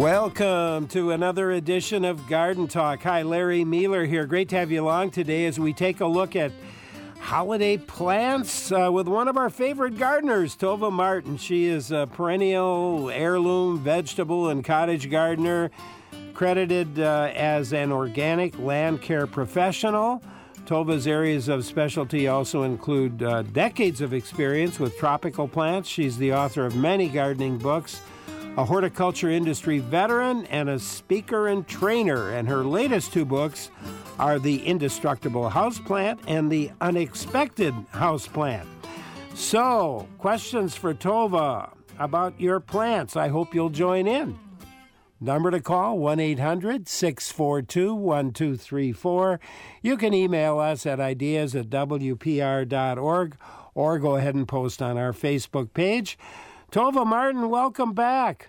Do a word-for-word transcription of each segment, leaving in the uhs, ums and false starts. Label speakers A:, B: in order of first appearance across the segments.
A: Welcome to another edition of Garden Talk. Hi, Larry Mueller here. Great to have you along today as we take a look at holiday plants uh, with one of our favorite gardeners, Tova Martin. She is a perennial heirloom vegetable and cottage gardener, credited uh, as an organic land care professional. Tova's areas of specialty also include uh, decades of experience with tropical plants. She's the author of many gardening books, a horticulture industry veteran, and a speaker and trainer. And her latest two books are The Indestructible Houseplant and The Unexpected Houseplant. So, questions for Tova about your plants. I hope you'll join in. Number to call, one eight hundred six four two one two three four. You can email us at ideas at w p r dot org or go ahead and post on our Facebook page. Tova Martin, welcome back.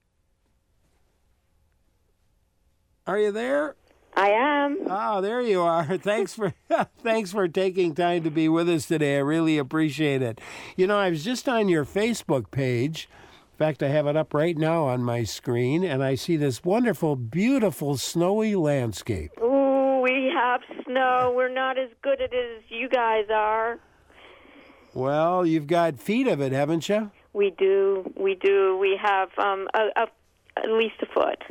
A: Are you there?
B: I am.
A: Oh, there you are. Thanks for thanks for taking time to be with us today. I really appreciate it. You know, I was just on your Facebook page. In fact, I have it up right now on my screen, and I see this wonderful, beautiful, snowy landscape.
B: Ooh, we have snow. We're not as good at it as you guys are.
A: Well, you've got feet of it, haven't you?
B: We do. We do. We have um, a, a, at least a foot.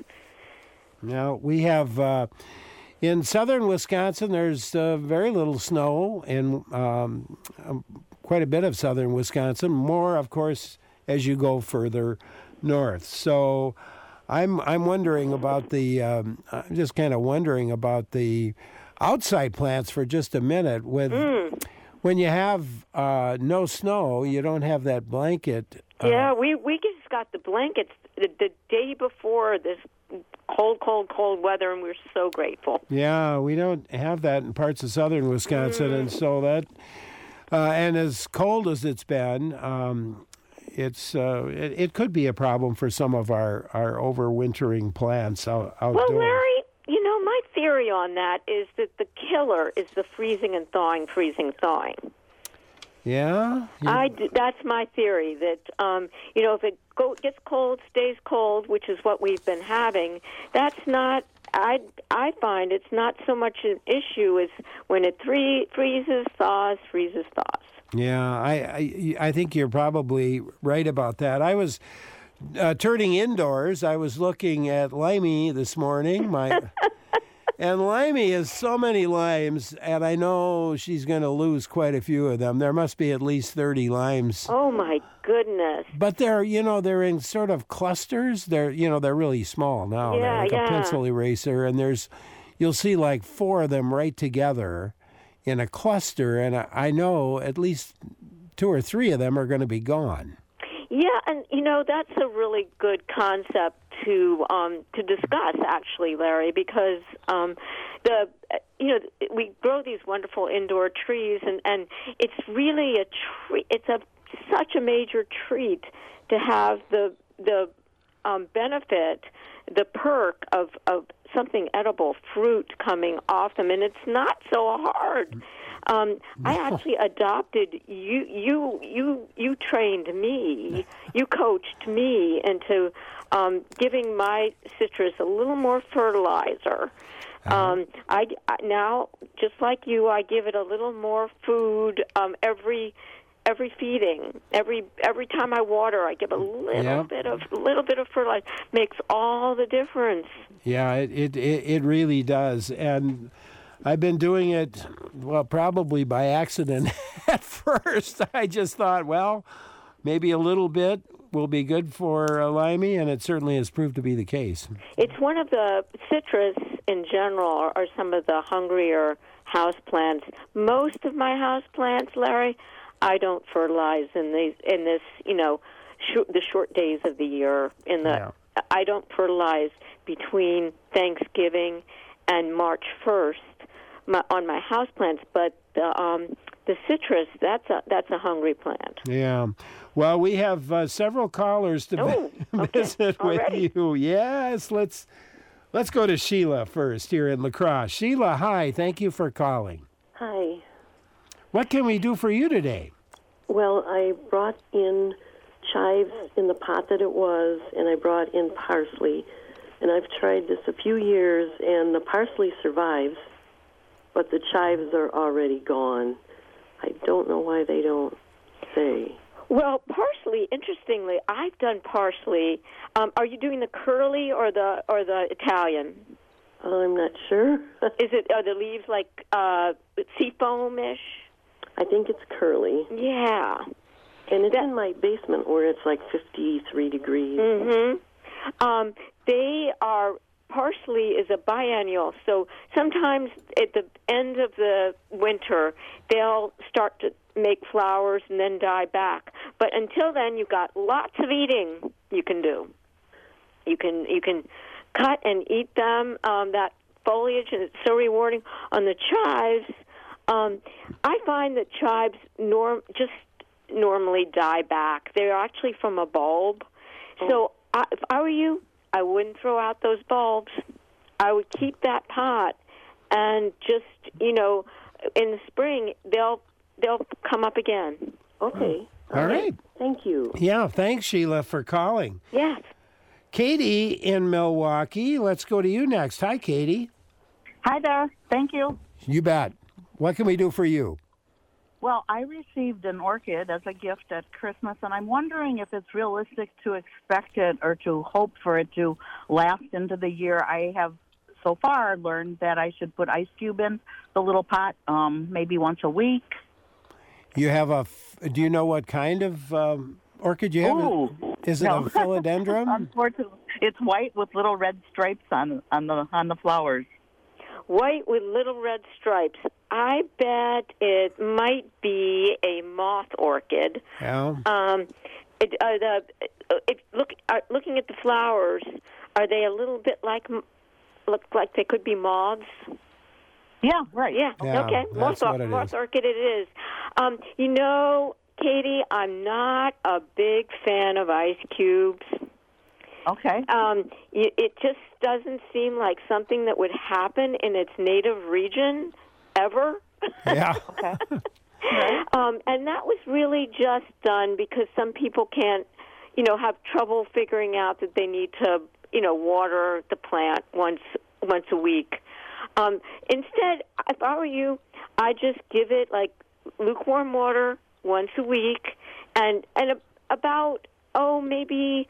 A: Now, we have, uh, in southern Wisconsin, there's uh, very little snow, and um, um, quite a bit of southern Wisconsin. More, of course, as you go further north. So I'm I'm wondering about the, um, I'm just kind of wondering about the outside plants for just a minute. With mm. When you have uh, no snow, you don't have that blanket.
B: Uh, yeah, we, we just got the blankets the, the day before this cold, cold, cold weather, and we're so grateful.
A: Yeah, we don't have that in parts of southern Wisconsin, mm. and so that, uh, and as cold as it's been, um, it's uh, it, it could be a problem for some of our, our overwintering plants out, outdoors.
B: Well, Larry, you know, my theory on that is that the killer is the freezing and thawing, freezing, thawing.
A: Yeah?
B: I d- that's my theory, that, um, you know, if it go, gets cold, stays cold, which is what we've been having, that's not, I, I find it's not so much an issue as when it three, freezes, thaws, freezes, thaws.
A: Yeah, I, I, I think you're probably right about that. I was uh, turning indoors. I was looking at Limey this morning. My and Limey has so many limes, and I know she's going to lose quite a few of them. There must be at least thirty limes.
B: Oh my goodness!
A: But they're, you know, they're in sort of clusters. They're, you know, they're really small now.
B: Yeah,
A: they're like
B: yeah.
A: a pencil eraser, and there's, you'll see like four of them right together in a cluster, and I, I know at least two or three of them are going to be gone.
B: Yeah, and you know that's a really good concept to um, to discuss, actually, Larry, because um, the you know we grow these wonderful indoor trees, and, and it's really a treat. It's a such a major treat to have the the um, benefit, the perk of of something edible, fruit coming off them, and it's not so hard. Um, I actually adopted you. You you you trained me. You coached me into um, giving my citrus a little more fertilizer. Um, I, I now, just like you, I give it a little more food um, every. Every feeding, every every time I water, I give a little
A: yep.
B: bit of little bit of fertilizer. Makes all the difference.
A: Yeah, it, it it really does. And I've been doing it, well, probably by accident at first. I just thought, well, maybe a little bit will be good for uh, Limey, and it certainly has proved to be the case.
B: It's one of the citrus in general are, are some of the hungrier house plants. Most of my house plants, Larry, I don't fertilize in these in this, you know, sh- the short days of the year. In the,
A: yeah.
B: I don't fertilize between Thanksgiving and March first my, on my house plants. But the um, the citrus, that's a that's a hungry plant.
A: Yeah. Well, we have uh, several callers to
B: oh,
A: vi-
B: okay.
A: visit
B: Already?
A: with you. Yes, let's let's go to Sheila first here in La Crosse. Sheila, hi. Thank you for calling.
C: Hi.
A: What can we do for you today?
C: Well, I brought in chives in the pot that it was, and I brought in parsley. and I've tried this a few years, and the parsley survives, but the chives are already gone. I don't know why they don't stay.
B: Well, parsley, interestingly, I've done parsley. Um, are you doing the curly or the or the Italian?
C: I'm not sure.
B: Is it are the leaves like uh, seafoam-ish?
C: I think it's curly.
B: Yeah.
C: And it's
B: that,
C: in my basement where it's like fifty-three degrees.
B: Mm-hmm. Um, they are, parsley is a biennial, so sometimes at the end of the winter, they'll start to make flowers and then die back. But until then, you've got lots of eating you can do. You can you can cut and eat them, um, that foliage, and it's so rewarding. On the chives, um, I find that chives norm just normally die back. They're actually from a bulb. Oh. So I, if I were you, I wouldn't throw out those bulbs. I would keep that pot, and just, you know, in the spring, they'll they'll come up again.
C: Okay.
A: All, All right. right.
C: Thank you.
A: Yeah, thanks, Sheila, for calling.
B: Yes.
A: Katie in Milwaukee, let's go to you next. Hi, Katie.
D: Hi there. Thank you.
A: You bet. What can we do for you?
D: Well, I received an orchid as a gift at Christmas, and I'm wondering if it's realistic to expect it or to hope for it to last into the year. I have so far learned that I should put ice cube in the little pot um, maybe once a week.
A: You have a, do you know what kind of um, orchid you have?
D: Ooh,
A: Is it
D: no.
A: a philodendron?
D: Unfortunately, it's white with little red stripes on on the on the flowers.
B: White with little red stripes. I bet it might be a moth orchid.
A: Yeah.
B: Um, it, uh, the if look uh, looking at the flowers, are they a little bit like look like they could be moths?
D: Yeah, right.
B: Yeah.
A: yeah
B: okay.
A: Moth,
B: moth, moth orchid. It is. Um, you know, Katie, I'm not a big fan of ice cubes.
D: Okay.
B: Um, it just doesn't seem like something that would happen in its native region ever.
A: Yeah.
D: Okay.
B: Right. Um, and that was really just done because some people can't, you know, have trouble figuring out that they need to, you know, water the plant once once a week. Um, instead, if I were you, I just give it like lukewarm water once a week, and and a, about oh maybe.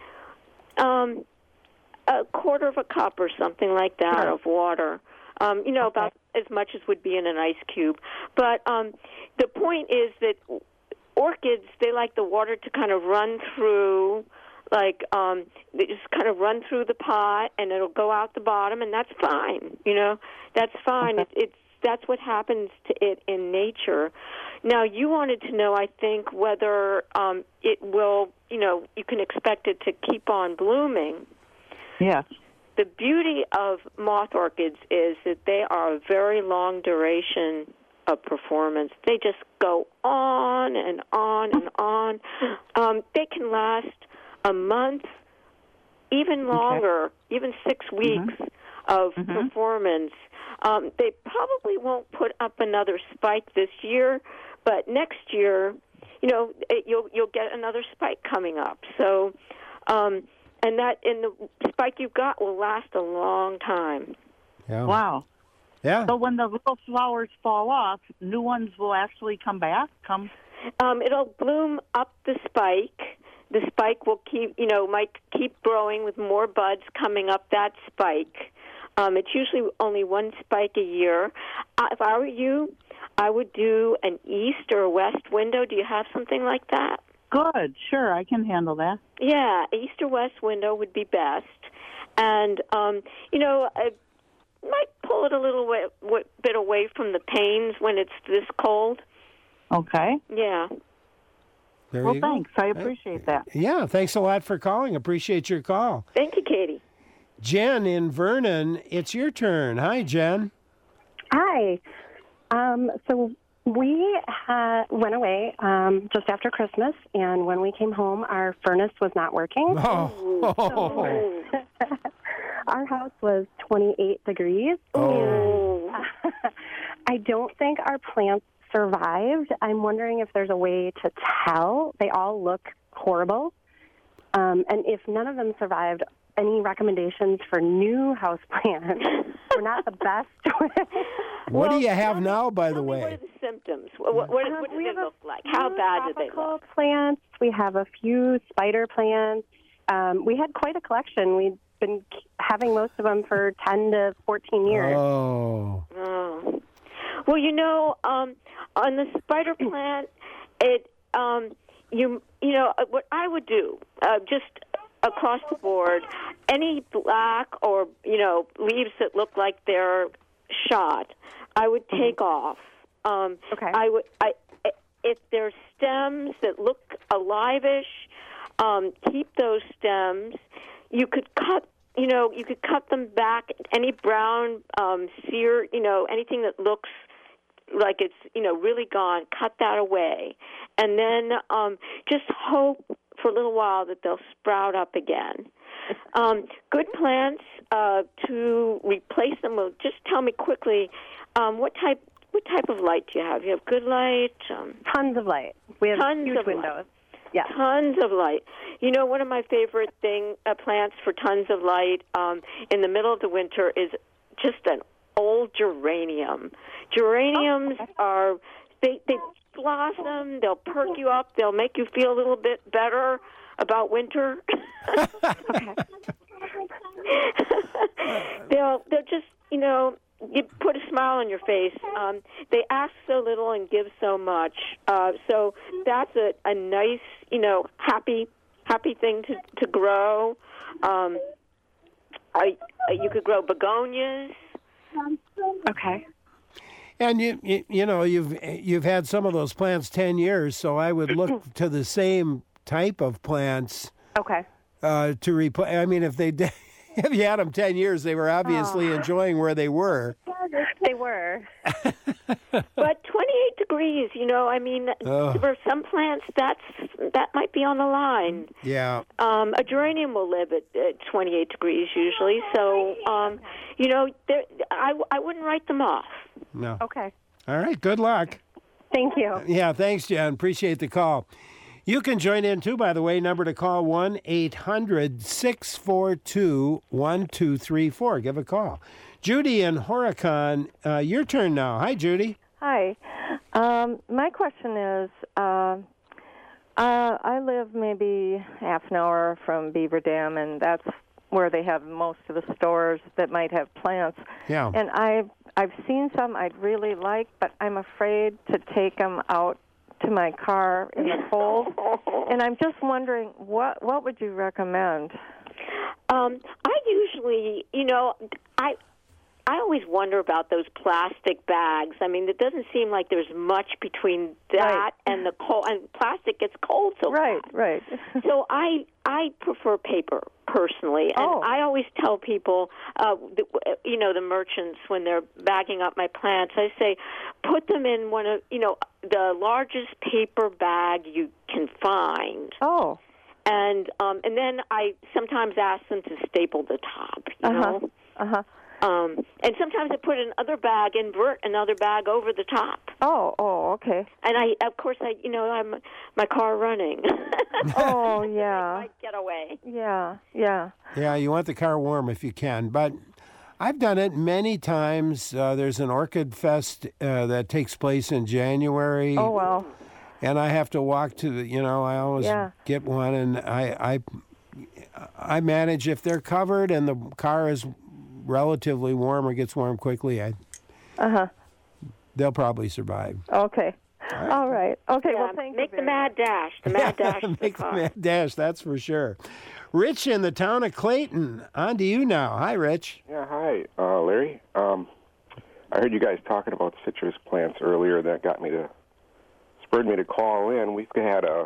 B: Um, a quarter of a cup or something like that
D: sure.
B: of water. Um, you know, okay. about as much as would be in an ice cube. But um, the point is that orchids, they like the water to kind of run through, like um, they just kind of run through the pot, and it'll go out the bottom, and that's fine. You know, that's fine.
D: Okay.
B: It, it's that's what happens to it in nature. Now, you wanted to know, I think, whether um, it will, you know, you can expect it to keep on blooming.
D: Yes.
B: The beauty of moth orchids is that they are a very long duration of performance. They just go on and on and on. Um, they can last a month, even longer, okay. even six weeks mm-hmm. of mm-hmm. performance. Um, they probably won't put up another spike this year, but next year, you know, it, you'll you'll get another spike coming up. So, um, and that and the spike you've got will last a long time.
A: Yeah.
D: Wow.
A: Yeah.
D: So when the little flowers fall off, new ones will actually come back. Come.
B: Um, it'll bloom up the spike. The spike will keep, you know, might keep growing with more buds coming up that spike. Um, it's usually only one spike a year. Uh, if I were you, I would do an east or a west window. Do you have something like that?
D: Good, sure, I can handle that.
B: Yeah, east or west window would be best. And, um, you know, I might pull it a little way, w- bit away from the panes when it's this cold.
D: Okay.
B: Yeah.
A: There
D: well,
A: you
D: thanks.
A: go.
D: I appreciate that.
A: Yeah, thanks a lot for calling. Appreciate your call.
B: Thank you, Katie.
A: Jen in Vernon, it's your turn. Hi, Jen.
E: Hi. Um, so we ha- went away um, just after Christmas, and when we came home, our furnace was not working.
A: Oh.
E: So our house was twenty-eight degrees.
A: Oh.
E: And I don't think our plants survived. I'm wondering if there's a way to tell. They all look horrible. Um, and if none of them survived, any recommendations for new house plants. We're not the best.
A: What
B: Well,
A: do you have
B: tell me-
A: now, by
B: tell
A: the
B: me,
A: way?
B: What are the symptoms? What, what, what,
E: Um,
B: what do
E: we
B: they
E: have a
B: look like? How
E: few
B: bad do they
E: tropical
B: look?
E: plants. We have a few spider plants. Um, we had quite a collection. We've been k- having most of them for ten to fourteen years.
A: Oh.
B: Oh. Well, you know, um, on the spider plant, it um, you you know uh, what I would do uh, just across the board, any black or you know leaves that look like they're shot, I would take off. Um,
E: Okay.
B: I would I if there's stems that look alive-ish, um, keep those stems. You could cut. You know, you could cut them back. Any brown, um, sear, you know, anything that looks like it's, you know, really gone, cut that away. And then um, just hope for a little while that they'll sprout up again. Um, good plants uh, to replace them. Well, just tell me quickly, um, what type what type of light do you have? You have good light? Um,
E: Tons of light. We have
B: Tons
E: huge
B: of light.
E: windows. Yeah.
B: Tons of light. You know, one of my favorite thing uh, plants for tons of light um, in the middle of the winter is just an old geranium. Geraniums
E: Oh, okay.
B: are they they blossom. They'll perk you up. They'll make you feel a little bit better about winter.
E: Okay.
B: they'll they'll just you know. You put a smile on your face. Um, they ask so little and give so much. Uh, so that's a, a nice, you know, happy, happy thing to to grow. Um, I, you could grow begonias.
E: Okay.
A: And you, you you know you've you've had some of those plants ten years, so I would look to the same type of plants
E: Okay.
A: uh, to replace. I mean, if they did, if you had them ten years, they were obviously
E: Oh.
A: enjoying where they were.
E: They were.
B: But twenty-eight degrees, you know, I mean,
A: Ugh.
B: for some plants, that's that might be on the line.
A: Yeah.
B: Um, a geranium will live at, at twenty-eight degrees usually, so um, you know, there- I I wouldn't write them off.
A: No.
E: Okay.
A: All right. Good luck.
E: Thank you.
A: Yeah. Thanks, Jen. Appreciate the call. You can join in too, by the way. Number to call one eight hundred six four two one two three four. Give a call. Judy in Horicon, uh, your turn now. Hi, Judy.
F: Hi. Um, my question is, uh, uh, I live maybe half an hour from Beaver Dam, and that's where they have most of the stores that might have plants.
A: Yeah.
F: And I've, I've seen some I'd really like, but I'm afraid to take them out to my car in the cold. And I'm just wondering, what, what would you recommend?
B: Um, I usually, you know, I I always wonder about those plastic bags. I mean, it doesn't seem like there's much between that
F: Right.
B: and the cold. And plastic gets cold so
F: Right,
B: fast.
F: right.
B: So I I prefer paper personally, and
F: Oh.
B: I always tell people, uh, the, you know, the merchants when they're bagging up my plants, I say, put them in one of, you know, the largest paper bag you can find.
F: Oh,
B: And um, and then I sometimes ask them to staple the top, you
F: uh-huh,
B: know.
F: uh-huh.
B: Um, and sometimes I put another bag, invert another bag over the top.
F: Oh, oh, okay.
B: And I, of course, I, you know, I'm my car running.
F: Oh, yeah.
B: Might get away.
F: Yeah, yeah.
A: Yeah, you want the car warm if you can. But I've done it many times. Uh, there's an Orchid Fest uh, that takes place in January.
F: Oh, well.
A: And I have to walk to the, you know, I always
F: Yeah.
A: get one, and I, I, I manage if they're covered and the car is relatively warm or gets warm quickly. I,
F: Uh-huh.
A: they'll probably survive.
F: Okay. All right. Okay,
B: Yeah,
F: well, thank
B: make
F: you.
B: the mad dash. The mad dash. to the
A: Make the
B: car.
A: mad dash, that's for sure. Rich in the town of Clayton, on to you now. Hi, Rich.
G: Yeah, hi, uh, Larry. Um, I heard you guys talking about citrus plants earlier. That got me to spurred me to call in. We've had a,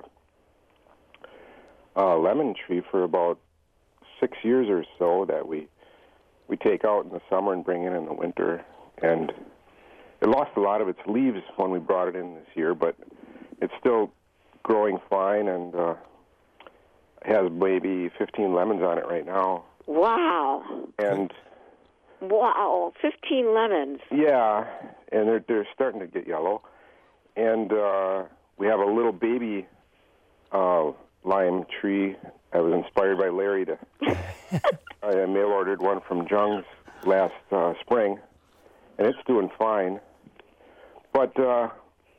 G: a lemon tree for about six years or so that we we take out in the summer and bring in in the winter, and it lost a lot of its leaves when we brought it in this year, but it's still growing fine and uh, has maybe fifteen lemons on it right now.
B: Wow.
G: And
B: Wow. Fifteen lemons.
G: yeah, and they're they're starting to get yellow, and uh, we have a little baby uh, lime tree. I was inspired by Larry to. I mail ordered one from Jung's last uh, spring, and it's doing fine. But uh,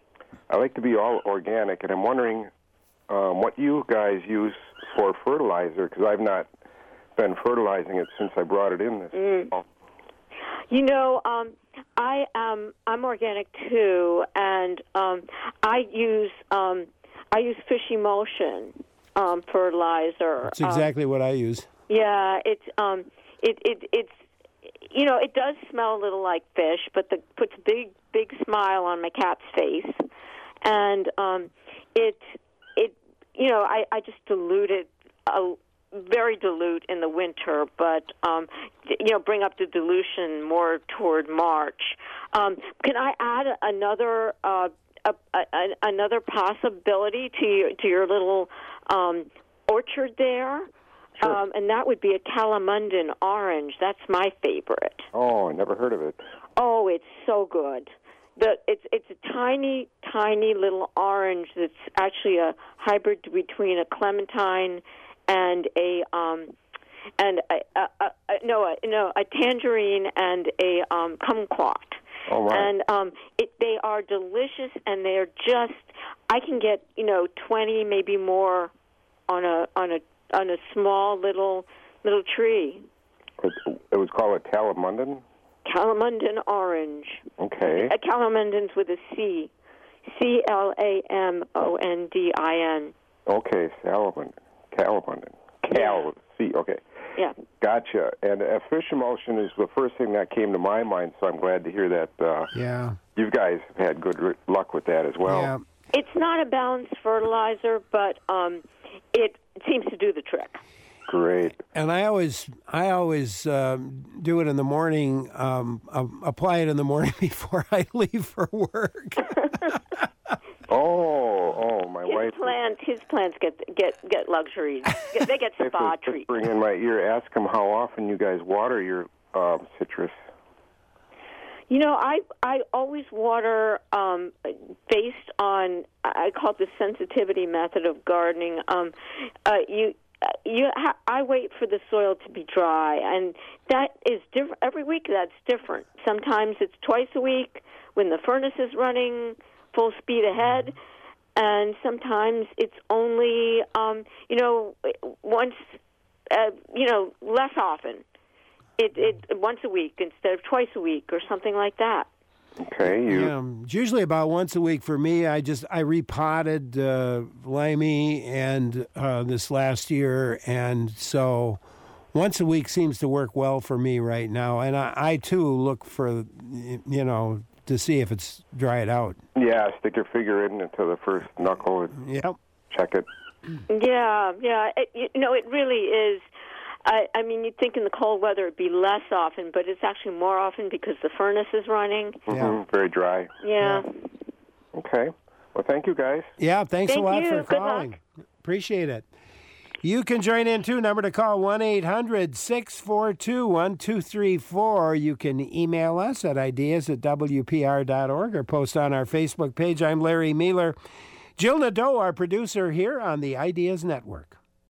G: I like to be all organic, and I'm wondering um, what you guys use for fertilizer, because I've not been fertilizing it since I brought it in this
B: Mm.
G: fall.
B: You know, um, I am I'm organic too, and um, I use um, I use fish emulsion um, fertilizer.
A: That's exactly um, what I use.
B: Yeah, it's um, it it it's you know it does smell a little like fish, but the puts a big big smile on my cat's face, and um, it it you know I I just dilute it a. very dilute in the winter, but um, you know, bring up the dilution more toward March. Um, can I add another uh, a, a, another possibility to your, to your little um, orchard there?
G: Sure.
B: Um, and that would be a Calamundan orange. That's my favorite.
G: Oh, I never heard of it.
B: Oh, it's so good. The, it's it's a tiny, tiny little orange that's actually a hybrid between a clementine and a um, and a, a, a, a no a, no a tangerine and a um, kumquat.
G: Oh, right.
B: And um, it, they are delicious, and they're just I can get you know twenty maybe more on a on a on a small little little tree.
G: It, it was called a Calamundan.
B: Calamundan orange.
G: Okay.
B: A Calamundans with a C, C L A M O N D I N.
G: Okay, Calamundan. Calamundan. Cal, C, okay.
B: Yeah.
G: Gotcha. And uh, fish emulsion is the first thing that came to my mind, so I'm glad to hear that uh,
A: yeah.
G: you guys have had good r- luck with that as well.
A: Yeah.
B: It's not a balanced fertilizer, but um, it seems to do the trick.
G: Great.
A: And I always, I always um, do it in the morning. Um, um, apply it in the morning before I leave for work.
G: oh, oh, my
B: his
G: wife.
B: Plants, his plants get get get luxuries. They get spa
G: if
B: treatment.
G: Bring in my ear. Ask them how often you guys water your uh, citrus.
B: You know, I I always water um, based on I call it the sensitivity method of gardening. Um, uh, you. You, ha- I wait for the soil to be dry, and that is different. Every week, that's different. Sometimes it's twice a week when the furnace is running full speed ahead, and sometimes it's only, um, you know, once, uh, you know, less often. It, it once a week instead of twice a week, or something like that.
G: Okay, you.
A: Yeah, it's usually about once a week for me. I just I repotted uh, limey and uh, this last year, and so once a week seems to work well for me right now. And I, I too look for you know to see if it's dried out.
G: Yeah, stick your finger in into the first knuckle and
A: yep.
G: check it.
B: Yeah, yeah. It, you know, it really is. I, I mean, you'd think in the cold weather it'd be less often, but it's actually more often because the furnace is running.
G: Mm-hmm.
A: Yeah.
G: Very dry.
B: Yeah.
G: yeah. Okay. Well, thank you, guys.
A: Yeah, thanks
B: thank
A: a lot
B: you.
A: for
B: Good
A: calling.
B: luck.
A: Appreciate it. You can join in, too. Number to call, one eight hundred six four two one two three four. You can email us at ideas at w p r dot org or post on our Facebook page. I'm Larry Mealer. Jill Nadeau, our producer here on the Ideas Network.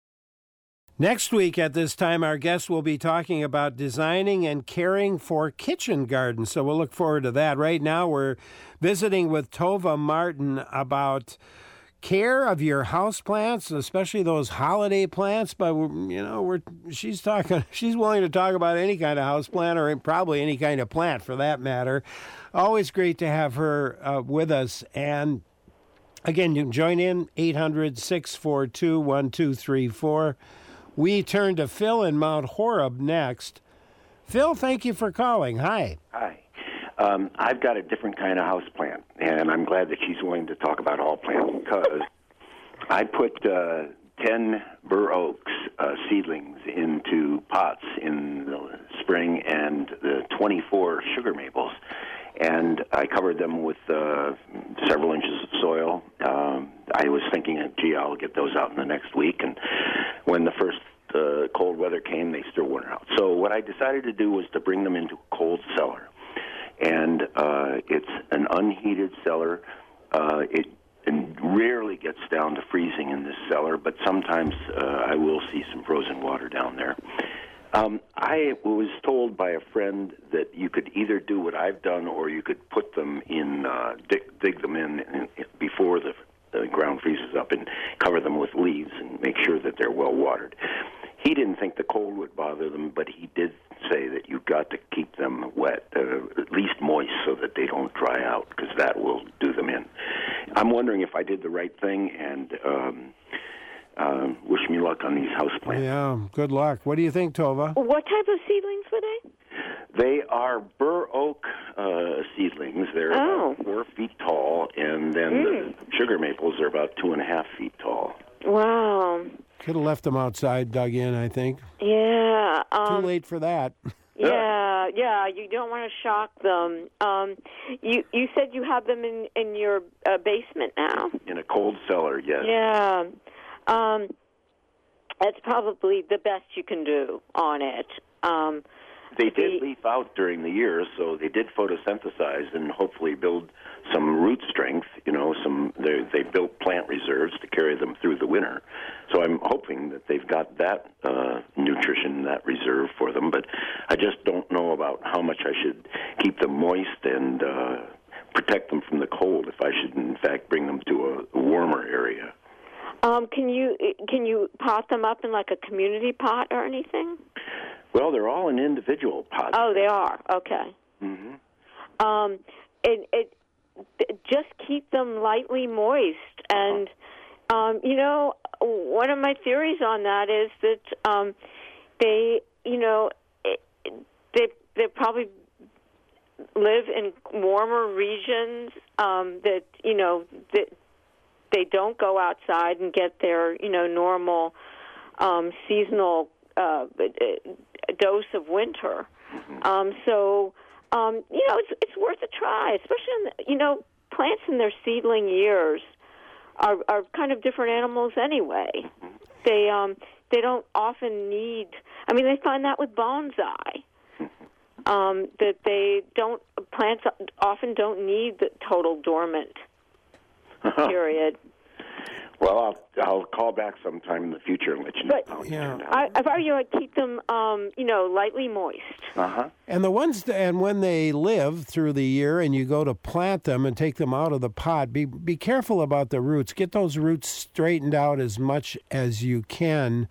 A: Next week at this time, our guest will be talking about designing and caring for kitchen gardens, so we'll look forward to that. Right now, we're visiting with Tova Martin about care of your house plants, especially those holiday plants. But you know, we're she's talking. She's willing to talk about any kind of house plant, or probably any kind of plant for that matter. Always great to have her uh, with us. And again, you can join in eight hundred six four two one two three four. We turn to Phil in Mount Horeb next. Phil, thank you for calling. Hi.
H: Hi. Um, I've got a different kind of house plant, and I'm glad that she's willing to talk about all plants because I put uh, ten bur oaks uh, seedlings into pots in the spring and the twenty-four sugar maples, and I covered them with uh, several inches of soil. Um, I was thinking, gee, I'll get those out in the next week, and when the first uh, cold weather came, they still weren't out. So what I decided to do was to bring them into a cold cellar. And uh, it's an unheated cellar. Uh, it and rarely gets down to freezing in this cellar, but sometimes uh, I will see some frozen water down there. Um, I was told by a friend that you could either do what I've done, or you could put them in, uh, dig, dig them in, in before the, the ground freezes up, and cover them with leaves and make sure that they're well watered. He didn't think the cold would bother them, but he did say that you've got to keep them wet, uh, at least moist, so that they don't dry out, because that will do them in. I'm wondering if I did the right thing, and um, uh, wish me luck on these houseplants.
A: Yeah, good luck. What do you think, Tova?
B: What type of seedlings were they?
H: They are bur oak uh, seedlings. They're
B: Oh.
H: about four feet tall, and then
B: Mm.
H: the sugar maples are about two and a half feet tall.
B: Wow.
A: Could have left them outside, dug in, I think.
B: Yeah.
A: Too
B: Um,
A: late for that.
B: Yeah, yeah. You don't want to shock them. Um, you you said you have them in in your uh, basement now.
H: In a cold cellar, yes.
B: Yeah. Um, that's probably the best you can do on it. Um,
H: They did
B: the-
H: leaf out during the year, so they did photosynthesize and hopefully build some root strength. You know, some they they built plant reserves to carry them through the winter. So I'm hoping that they've got that uh, nutrition, that reserve for them. But I just don't know about how much I should keep them moist and uh, protect them from the cold. If I should, in fact, bring them to a warmer area.
B: um, can you can you pot them up in like a community pot or anything?
H: Well, they're all in individual pots.
B: Oh, they are. Okay.
H: Mm-hmm.
B: Um, it, it just keep them lightly moist, and um, you know, one of my theories on that is that um, they, you know, it, they they probably live in warmer regions. Um, that you know that they don't go outside and get their you know normal um, seasonal uh, dose of winter. Um, so. Um, you know, it's it's worth a try, especially in the, you know, plants in their seedling years are are kind of different animals anyway. They um they don't often need. I mean, they find that with bonsai, um, that they don't plants often don't need the total dormant period.
H: Well, I'll I'll call back sometime in the future and let you know
B: But
H: how it
A: Yeah.
H: turned out.
B: I, if I were you, I'd keep them, um, you know, lightly moist.
H: Uh-huh.
A: And the ones, that, and when they live through the year and you go to plant them and take them out of the pot, be be careful about the roots. Get those roots straightened out as much as you can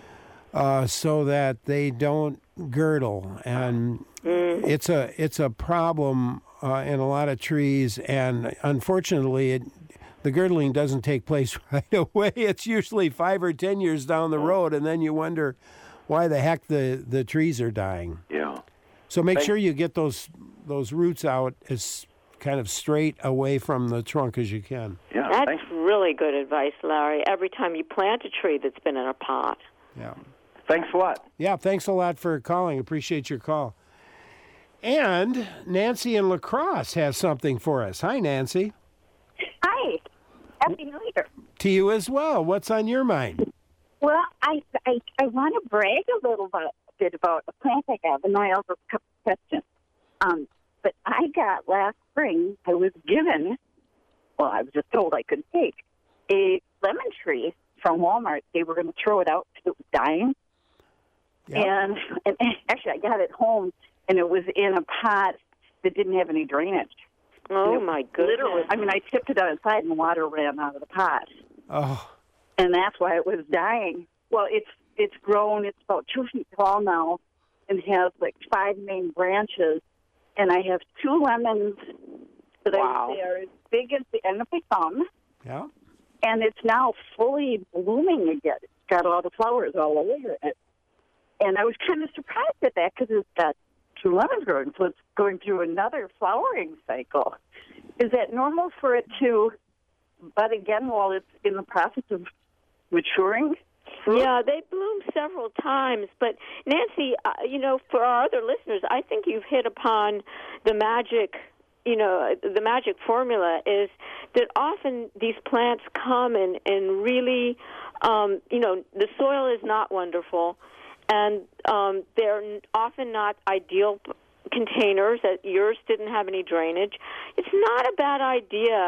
A: uh, so that they don't girdle. And
B: Mm.
A: it's a it's a problem uh, in a lot of trees, and unfortunately, it, the girdling doesn't take place right away. It's usually five or ten years down the road, and then you wonder why the heck the, the trees are dying.
H: Yeah.
A: So make
H: Thank-
A: sure you get those those roots out as kind of straight away from the trunk as you can.
H: Yeah.
B: That's
H: Thanks.
B: really good advice, Larry. Every time you plant a tree that's been in a pot.
A: Yeah.
H: Thanks a lot.
A: Yeah, thanks a lot for calling. Appreciate your call. And Nancy in La Crosse has something for us. Hi, Nancy.
I: Hi. Happy New Year.
A: To you as well. What's on your mind?
I: Well, I I, I want to brag a little bit, bit about a plant I have, and I also have a couple of questions. Um, but I got last spring, I was given, well, I was just told I could take, a lemon tree from Walmart. They were going to throw it out because it was dying.
A: Yep.
I: And, and actually, I got it home, and it was in a pot that didn't have any drainage.
B: Oh, my goodness.
I: Literally, I mean, I tipped it outside, and water ran out of the pot.
A: Oh,
I: And that's why it was dying. Well, it's it's grown. It's about two feet tall now, and has like five main branches. And I have two lemons that
B: Wow.
I: I would say are as big as the end of my thumb.
A: yeah.
I: And it's now fully blooming again. It's got all the flowers all over it. And I was kind of surprised at that because it's got two lemons growing, so it's going through another flowering cycle. Is that normal for it to bud again while it's in the process of maturing?
B: Yeah, they bloom several times. But, Nancy, uh, you know, for our other listeners, I think you've hit upon the magic, you know, the magic formula is that often these plants come in, in really, um, you know, the soil is not wonderful, and um, they're often not ideal p- containers. That yours didn't have any drainage. It's not a bad idea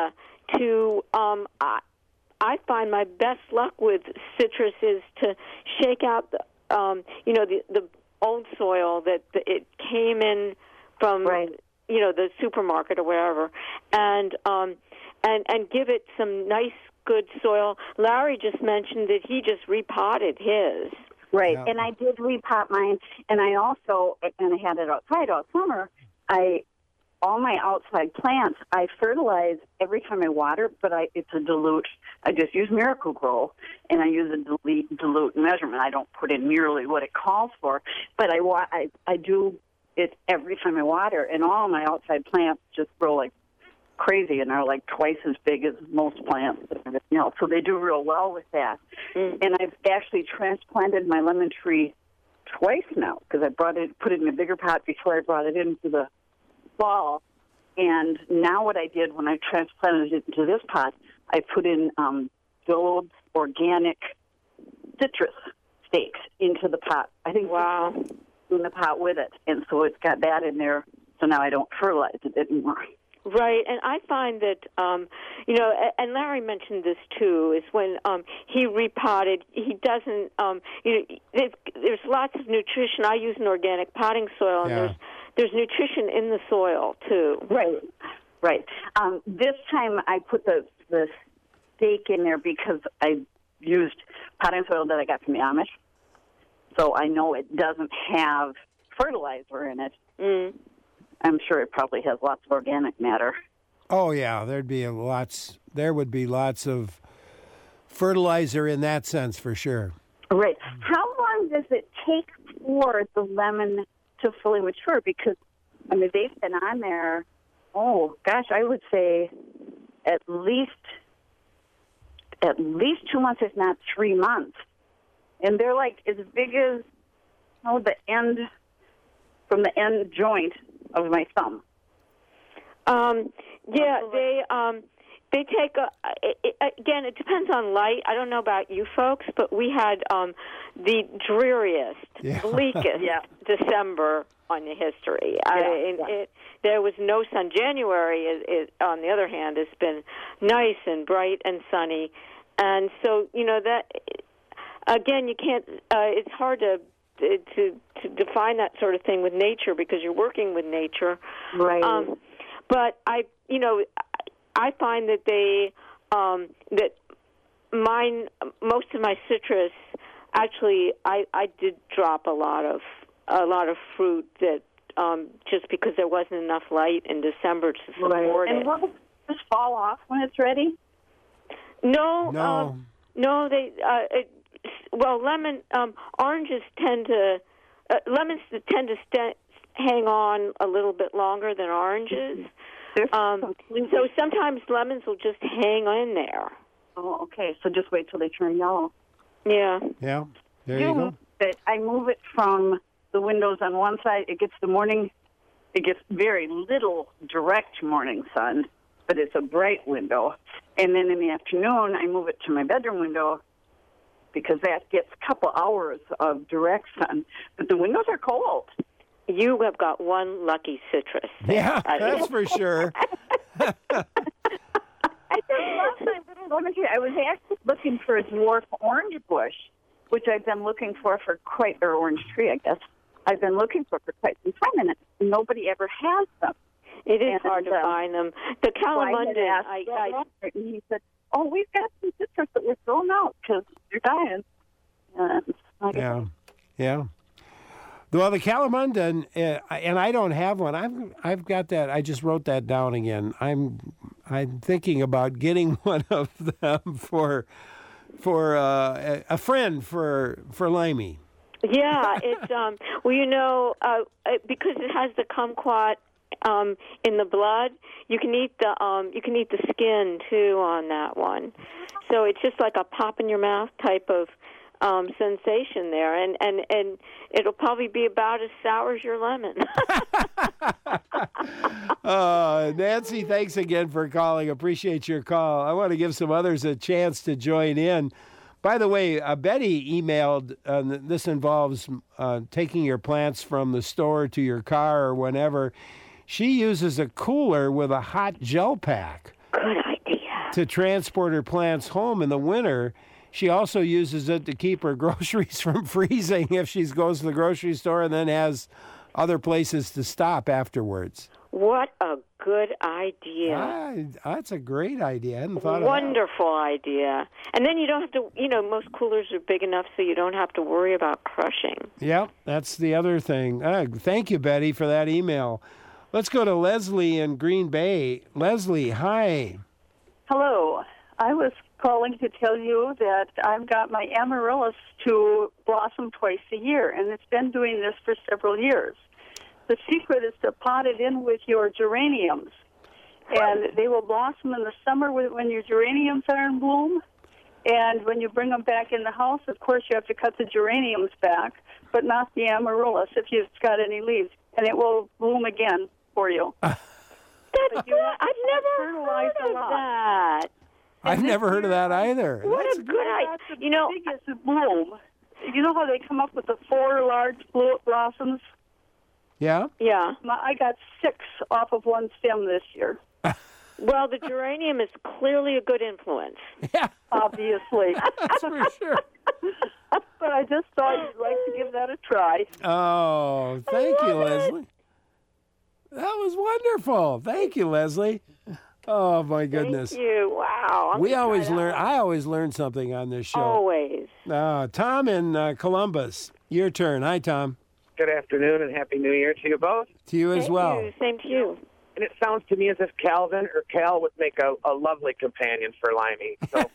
B: to um, I, I find my best luck with citrus is to shake out the um, you know the the old soil that the, it came in from
I: Right.
B: you know the supermarket or wherever, and um, and and give it some nice good soil. Larry just mentioned that he just repotted his.
I: Right,
A: Yeah.
I: and I did repot mine, and I also, and I had it outside all summer. I, all my outside plants, I fertilize every time I water, but I it's a dilute. I just use Miracle Grow, and I use a dilute, dilute measurement. I don't put in nearly what it calls for, but I wa- I I do it every time I water, and all my outside plants just grow like crazy and are like twice as big as most plants and everything else. So they do real well with that.
B: Mm.
I: And I've actually transplanted my lemon tree twice now because I brought it, put it in a bigger pot before I brought it into the fall. And now what I did when I transplanted it into this pot, I put in um, Dolo's organic citrus stakes into the pot. I think
B: Wow.
I: in the pot with it, and so it's got that in there. So now I don't fertilize it anymore.
B: Right, and I find that, um, you know, a- and Larry mentioned this too, is when um, he repotted, he doesn't, um, you know, there's, there's lots of nutrition. I use an organic potting soil, and
A: Yeah.
B: there's there's nutrition in the soil too.
I: Right, right. Um, this time I put the the stake in there because I used potting soil that I got from the Amish, so I know it doesn't have fertilizer in it.
B: Mm.
I: I'm sure it probably has lots of organic matter.
A: Oh yeah, there'd be a lots. There would be lots of fertilizer in that sense for sure.
I: Right. How long does it take for the lemon to fully mature? Because, I mean, they've been on there, oh, gosh, I would say at least at least two months, if not three months. And they're like as big as, oh, the end, from the end joint of my thumb.
B: Um, yeah, they um, they take a, it, it, again. It depends on light. I don't know about you folks, but we had um, the dreariest,
A: Yeah.
B: bleakest
I: Yeah.
B: December on the history. I,
I: Yeah,
B: it,
I: yeah.
B: It, there was no sun. January, is, is, on the other hand, has been nice and bright and sunny, and so you know that. Again, you can't. Uh, it's hard to. To, to define that sort of thing with nature because you're working with nature.
I: Right.
B: Um, but I, you know, I find that they, um, that mine, most of my citrus, actually, I, I did drop a lot of, a lot of fruit that, um, just because there wasn't enough light in December to support
I: right.
B: it.
I: And will it just fall off when it's ready?
B: No,
A: No.
B: um, no, they, uh, it, well, lemon, um, oranges tend to, uh, lemons tend to st- hang on a little bit longer than oranges.
I: They're
B: Um,
I: completely-
B: so sometimes lemons will just hang in there.
I: Oh, okay. So just wait till they turn yellow.
B: Yeah.
A: Yeah, there you
I: do
A: go.
I: move it. I move it from the windows on one side. It gets the morning, it gets very little direct morning sun, but it's a bright window. And then in the afternoon, I move it to my bedroom window because that gets a couple hours of direct sun. But the windows are cold.
B: You have got one lucky citrus.
A: Yeah,
B: I-
A: that's for sure.
I: I just love my little lemon tree. I was actually looking for a dwarf orange bush, which I've been looking for for quite, or orange tree, I guess. I've been looking for for quite some time, and nobody ever has them.
B: It is
I: And,
B: hard to
I: uh,
B: find them. The
I: So I had
B: calamundin,
I: asked
B: I,
I: Brett
B: I,
I: Robert, and he said, "Oh, we've got some citrus that we're throwing out because they're dying." And I guess
A: Yeah, yeah. Well, the calamundin, uh, and I don't have one. I've I've got that. I just wrote that down again. I'm I'm thinking about getting one of them for for uh, a friend for for Limey.
B: yeah, it's um. Well, you know, uh, it- because it has the kumquat um in the blood, you can eat the um you can eat the skin too on that one. So it's just like a pop in your mouth type of um sensation there, and and and it'll probably be about as sour as your lemon.
A: Uh, Nancy, thanks again for calling. Appreciate your call. I want to give some others a chance to join in. By the way, uh, Betty emailed, uh, this involves uh, taking your plants from the store to your car or whenever. She uses a cooler with a hot gel pack.
B: Good idea.
A: to transport her plants home in the winter. She also uses it to keep her groceries from freezing if she goes to the grocery store and then has other places to stop afterwards.
B: What a good idea.
A: Ah, that's a great idea. I hadn't thought of that.
B: Wonderful idea. And then you don't have to, you know, most coolers are big enough so you don't have to worry about crushing.
A: Yep, that's the other thing. Ah, thank you, Betty, for that email. Let's go to Leslie in Green Bay. Leslie, hi.
J: Hello. I was calling to tell you that I've got my amaryllis to blossom twice a year, and it's been doing this for several years. The secret is to pot it in with your geraniums, and they will blossom in the summer when your geraniums are in bloom. And when you bring them back in the house, of course, you have to cut the geraniums back, but not the amaryllis if you've got any leaves, and it will bloom again for you.
B: That's good. I've never heard of that.
A: I've never heard of that either.
B: What
A: That's
B: a good idea. You know,
J: biggest bloom. You know how they come up with the four large blossoms?
A: Yeah?
B: Yeah.
J: I got six off of one stem this year.
B: Well, the geranium is clearly a good influence.
A: Yeah.
J: Obviously.
A: That's for sure.
J: But I just thought you'd like to give that a try.
A: Oh, thank you, Leslie. That was wonderful. Thank you, Leslie. Oh, my goodness.
B: Thank you. Wow. I'm
A: we
B: gonna
A: always
B: try
A: learn.
B: that.
A: I always learn something on this show.
B: Always.
A: Uh, Tom in uh, Columbus, your turn. Hi, Tom.
K: Good afternoon and Happy New Year to you both.
A: To you as
B: Thank
A: well.
B: you. Same to you.
K: And it sounds to me as if Calvin or Cal would make a, a lovely companion for Limey. So,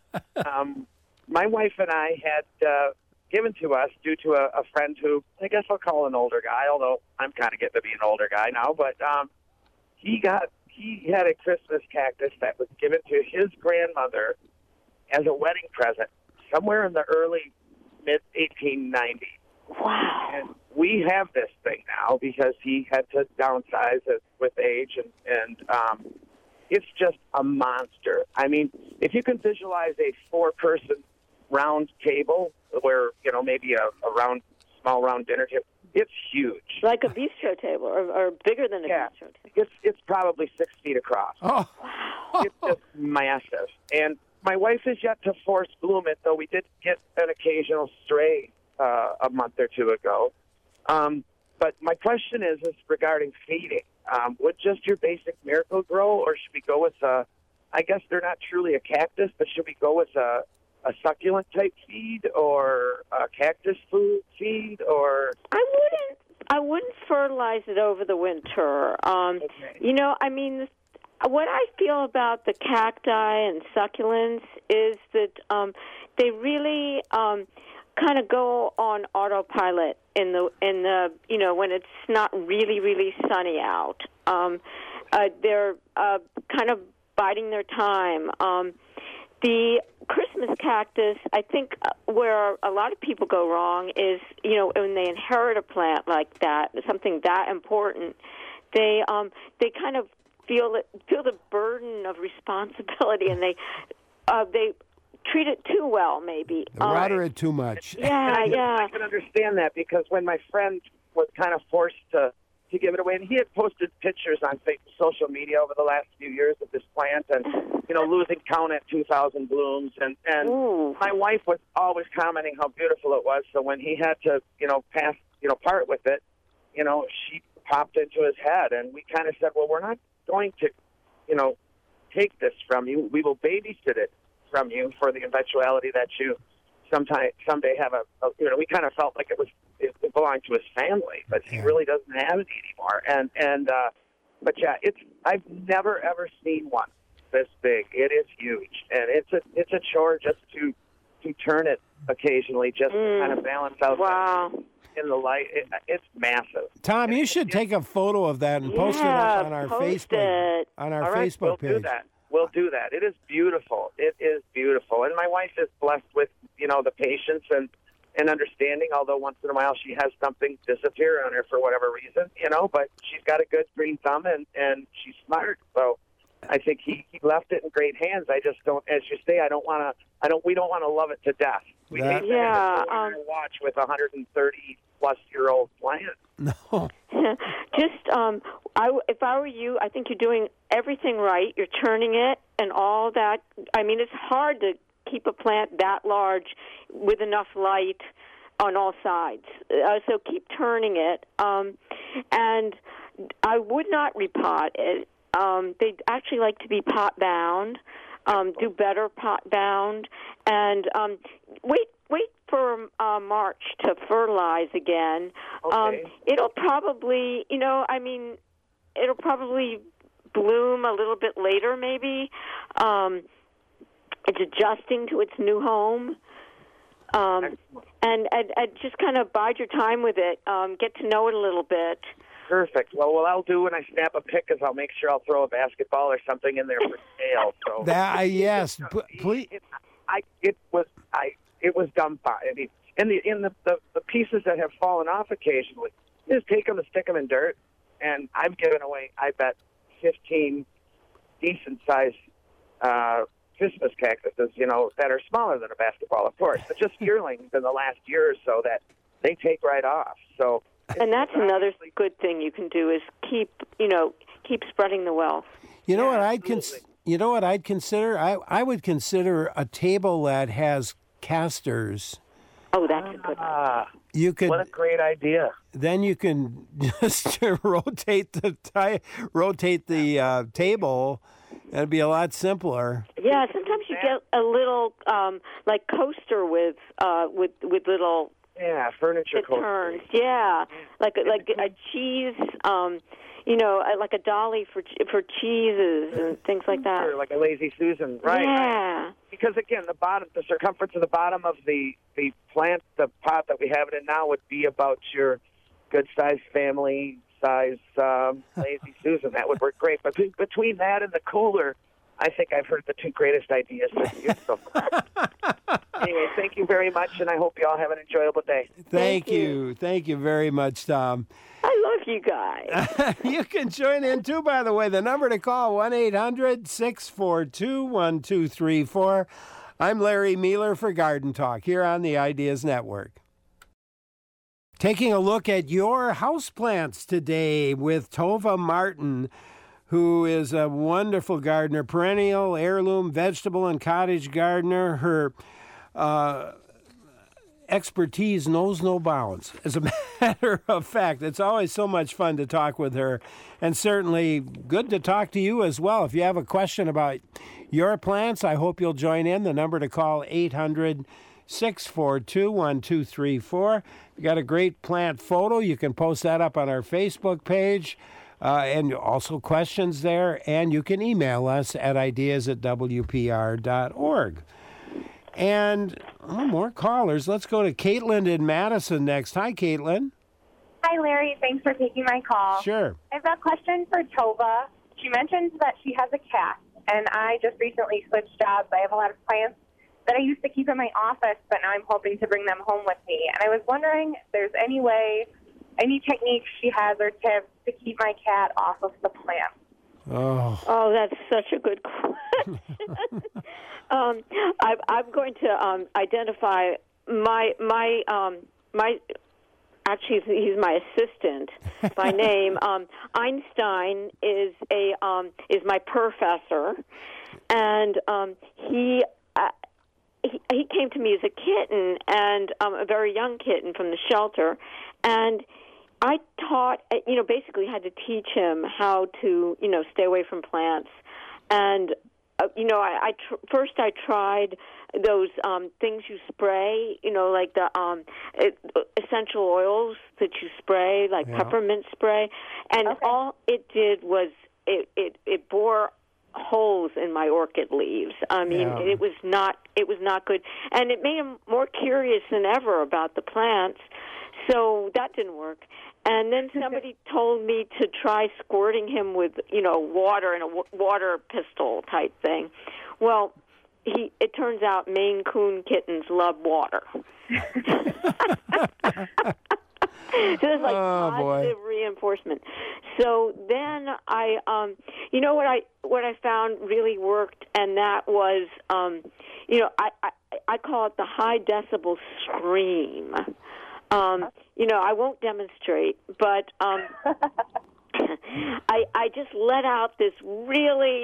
K: um, my wife and I had uh, given to us due to a, a friend who I guess I'll call an older guy, although I'm kind of getting to be an older guy now. But um, he got he had a Christmas cactus that was given to his grandmother as a wedding present somewhere in the early mid eighteen nineties.
B: Wow.
K: And we have this thing now because he had to downsize it with age, and, and um, it's just a monster. I mean, if you can visualize a four-person round table where, you know, maybe a, a round, small round dinner table, it's huge.
B: Like a bistro table, or, or bigger than a
K: yeah,
B: bistro table.
K: It's, it's probably six feet across.
A: Oh.
B: Wow.
K: It's just massive. And my wife is yet to force bloom it, though we did get an occasional stray Uh, a month or two ago. Um, but my question is, is regarding feeding. Um, would just your basic Miracle Grow, or should we go with a, I guess they're not truly a cactus, but should we go with a, a succulent type feed or a cactus food feed, or?
B: I wouldn't, I wouldn't fertilize it over the winter. Um,
K: Okay.
B: You know, I mean, what I feel about the cacti and succulents is that um, they really um, kind of go on autopilot in the in the you know when it's not really really sunny out. Um, uh, they're uh, kind of biding their time. Um, the Christmas cactus, I think, uh, where a lot of people go wrong is, you know, when they inherit a plant like that, something that important, they um, they kind of feel it, feel the burden of responsibility, and they uh, they. treat it too well, maybe.
A: They water it too much.
B: Yeah,
K: I,
B: yeah.
K: I can understand that because when my friend was kind of forced to, to give it away, and he had posted pictures on Facebook, social media over the last few years of this plant, and you know, losing count at two thousand blooms, and and
B: Ooh.
K: my wife was always commenting how beautiful it was. So when he had to, you know, pass, you know, part with it, you know, she popped into his head, and we kind of said, well, we're not going to, you know, take this from you. We will babysit it from you for the eventuality that you sometime someday have a, a you know we kind of felt like it was it, it belonged to his family, but he
A: Yeah.
K: really doesn't have it anymore. And and uh, but yeah, it's I've never ever seen one this big. It is huge, and it's a it's a chore just to to turn it occasionally, just
B: Mm.
K: to kind of balance out
B: Wow.
K: in the light. It, it's massive.
A: Tom, you should take a photo of that and post it
B: Yeah,
A: up on our
B: post
A: Facebook
B: it.
A: on our
K: All right,
A: Facebook
K: we'll
A: page.
K: do that. We'll do that. It is beautiful. It is beautiful. And my wife is blessed with, you know, the patience and, and understanding, although once in a while she has something disappear on her for whatever reason, you know, but she's got a good green thumb and, and she's smart. So I think he, he left it in great hands. I just don't, as you say, I don't want to, I don't, we don't want to love it to death. We
A: That-
K: hate to
B: Yeah,
K: have to
B: um,
K: watch with a one hundred thirty plus year old plant.
A: No.
B: Just, um, I, if I were you, I think you're doing everything right. You're turning it and all that. I mean, it's hard to keep a plant that large with enough light on all sides. Uh, so keep turning it. Um, and I would not repot it. Um, they actually like to be pot bound. Um, do better pot bound. And um, wait, wait for uh, March to fertilize again.
K: Okay.
B: Um, it'll probably, you know, I mean, it'll probably bloom a little bit later, maybe. Um, it's adjusting to its new home. Um, and, and, and just kind of bide your time with it. Um, get to know it a little bit.
K: Perfect. Well, what I'll do when I snap a pic is I'll make sure I'll throw a basketball or something in there for sale. So
A: That uh, yes, p- please.
K: It, I it was I it was done fine. I mean, in the in the, the the pieces that have fallen off occasionally, you just take them and stick them in dirt. And I've given away, I bet, fifteen decent sized uh, Christmas cactuses, you know, that are smaller than a basketball, of course, but just yearlings in the last year or so that they take right off. So.
B: And that's another good thing you can do is keep, you know, keep spreading the wealth.
A: You know
K: Yeah,
A: what I'd cons-
K: absolutely.
A: You know what I'd consider? I I would consider a table that has casters.
B: Oh, that's a good one.
K: Ah,
A: You could
K: what a great idea.
A: then you can just rotate the ti- rotate the uh, table. That'd be a lot simpler.
B: Yeah, sometimes you get a little um, like coaster with uh, with with little
K: Yeah, furniture
B: it
K: coaster.
B: turns. Yeah, like like a cheese, um, you know, like a dolly for for cheeses and things like that.
K: Sure, like a Lazy Susan, right?
B: Yeah.
K: Because again, the bottom, the circumference of the bottom of the the plant, the pot that we have it in now, would be about your good-sized family size um, Lazy Susan. That would work great. But be- between that and the cooler, I think I've heard the two greatest ideas this year. So. Anyway, thank you very much, and I hope you all have an enjoyable day.
A: Thank,
B: Thank
A: you.
B: you.
A: Thank you very much, Tom.
B: I love you guys.
A: You can join in too, by the way. The number to call, one eight hundred six four two one two three four. I'm Larry Mealer for Garden Talk here on the Ideas Network. Taking a look at your houseplants today with Tova Martin, who is a wonderful gardener, perennial, heirloom, vegetable, and cottage gardener. Her uh, expertise knows no bounds. As a matter of fact, it's always so much fun to talk with her, and certainly good to talk to you as well. If you have a question about your plants, I hope you'll join in. The number to call, eight hundred six four two one two three four. If you got a great plant photo, you can post that up on our Facebook page. Uh, and also questions there, and you can email us at ideas at w p r dot org. And oh, more callers. Let's go to Caitlin in Madison next. Hi, Caitlin.
L: Hi, Larry. Thanks for taking my call.
A: Sure.
L: I have a question for Tova. She mentioned that she has a cat, and I just recently switched jobs. I have a lot of plants that I used to keep in my office, but now I'm hoping to bring them home with me. And I was wondering if there's any way, any techniques she has or tips to keep my cat off of the plant.
A: Oh.
B: Oh, that's such a good question. um, I, I'm going to um, identify my my um, my. Actually, he's my assistant by name. Um, Einstein is a um, is my professor, and um, he, uh, he he came to me as a kitten and um, a very young kitten from the shelter, and I taught, you know, basically had to teach him how to, you know, stay away from plants. And, uh, you know, I, I tr- first I tried those um, things you spray, you know, like the um, it, essential oils that you spray, like
A: Yeah.
B: peppermint spray. And
L: Okay.
B: all it did was it, it, it bore holes in my orchid leaves. I mean,
A: Yeah.
B: it was not it was not good. And it made him more curious than ever about the plants. So that didn't work. And then somebody told me to try squirting him with, you know, water in a w- water pistol type thing. Well, he it turns out Maine Coon kittens love water. So there's like
A: Oh, boy.
B: positive reinforcement. So then I, um, you know what I what I found really worked, and that was, um, you know, I, I I call it the high decibel scream. Um, you know, I won't demonstrate, but um, I I just let out this really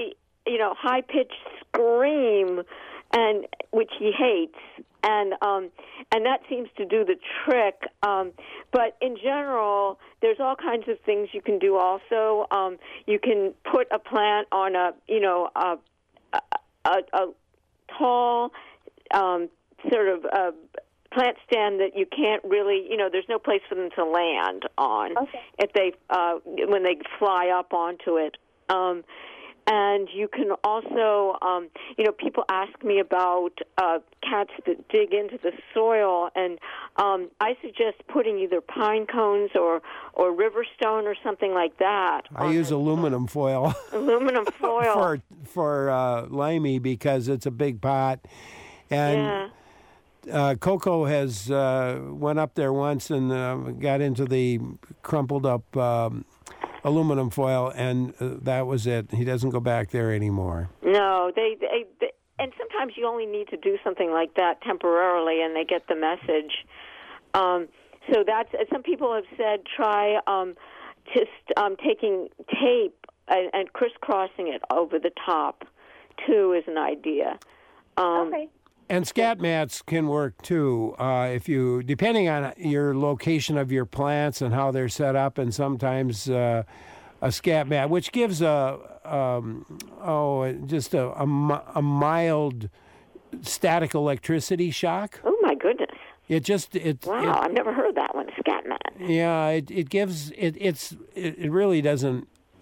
B: you know, high pitched scream, and which he hates, and um, and that seems to do the trick. Um, but in general, there's all kinds of things you can do. Also, um, you can put a plant on a you know a a, a, a tall um, sort of a plant stand that you can't really, you know, there's no place for them to land on
L: Okay.
B: if they uh, when they fly up onto it. Um, and you can also, um, you know, people ask me about uh, cats that dig into the soil, and um, I suggest putting either pine cones or, or river stone or something like that.
A: I use aluminum foil.
B: Aluminum foil.
A: for for uh, limey because it's a big pot, and
B: Yeah.
A: uh, Coco has uh, went up there once and uh, got into the crumpled up um, aluminum foil, and uh, that was it. He doesn't go back there anymore.
B: No, they, they, they, and sometimes you only need to do something like that temporarily, and they get the message. Um, so that's some people have said try um, just um, taking tape and, and crisscrossing it over the top, too, is an idea. Um,
L: Okay.
A: And scat mats can work too, uh, if you depending on your location of your plants and how they're set up, and sometimes uh, a scat mat, which gives a um, oh just a, a, mi- a mild static electricity shock.
B: Oh my goodness!
A: It just it
B: Wow,
A: it,
B: I've never heard that one, scat mat.
A: yeah it it gives it it's it, it really doesn't.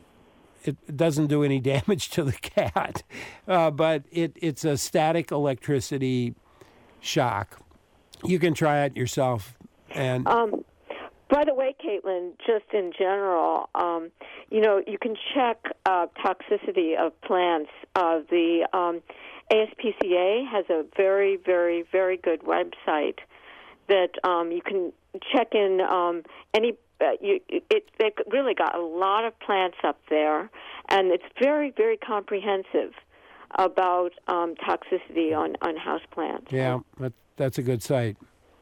A: It doesn't do any damage to the cat, uh, but it, it's a static electricity shock. You can try it yourself. And
B: Um, by the way, Caitlin, just in general, um, you know, you can check uh, toxicity of plants. Uh, the um, A S P C A has a very, very, very good website that um, you can check in um, any. Uh, you, it, they've really got a lot of plants up there, and it's very, very comprehensive about um, toxicity on, on house plants.
A: yeah, that, that's a good site.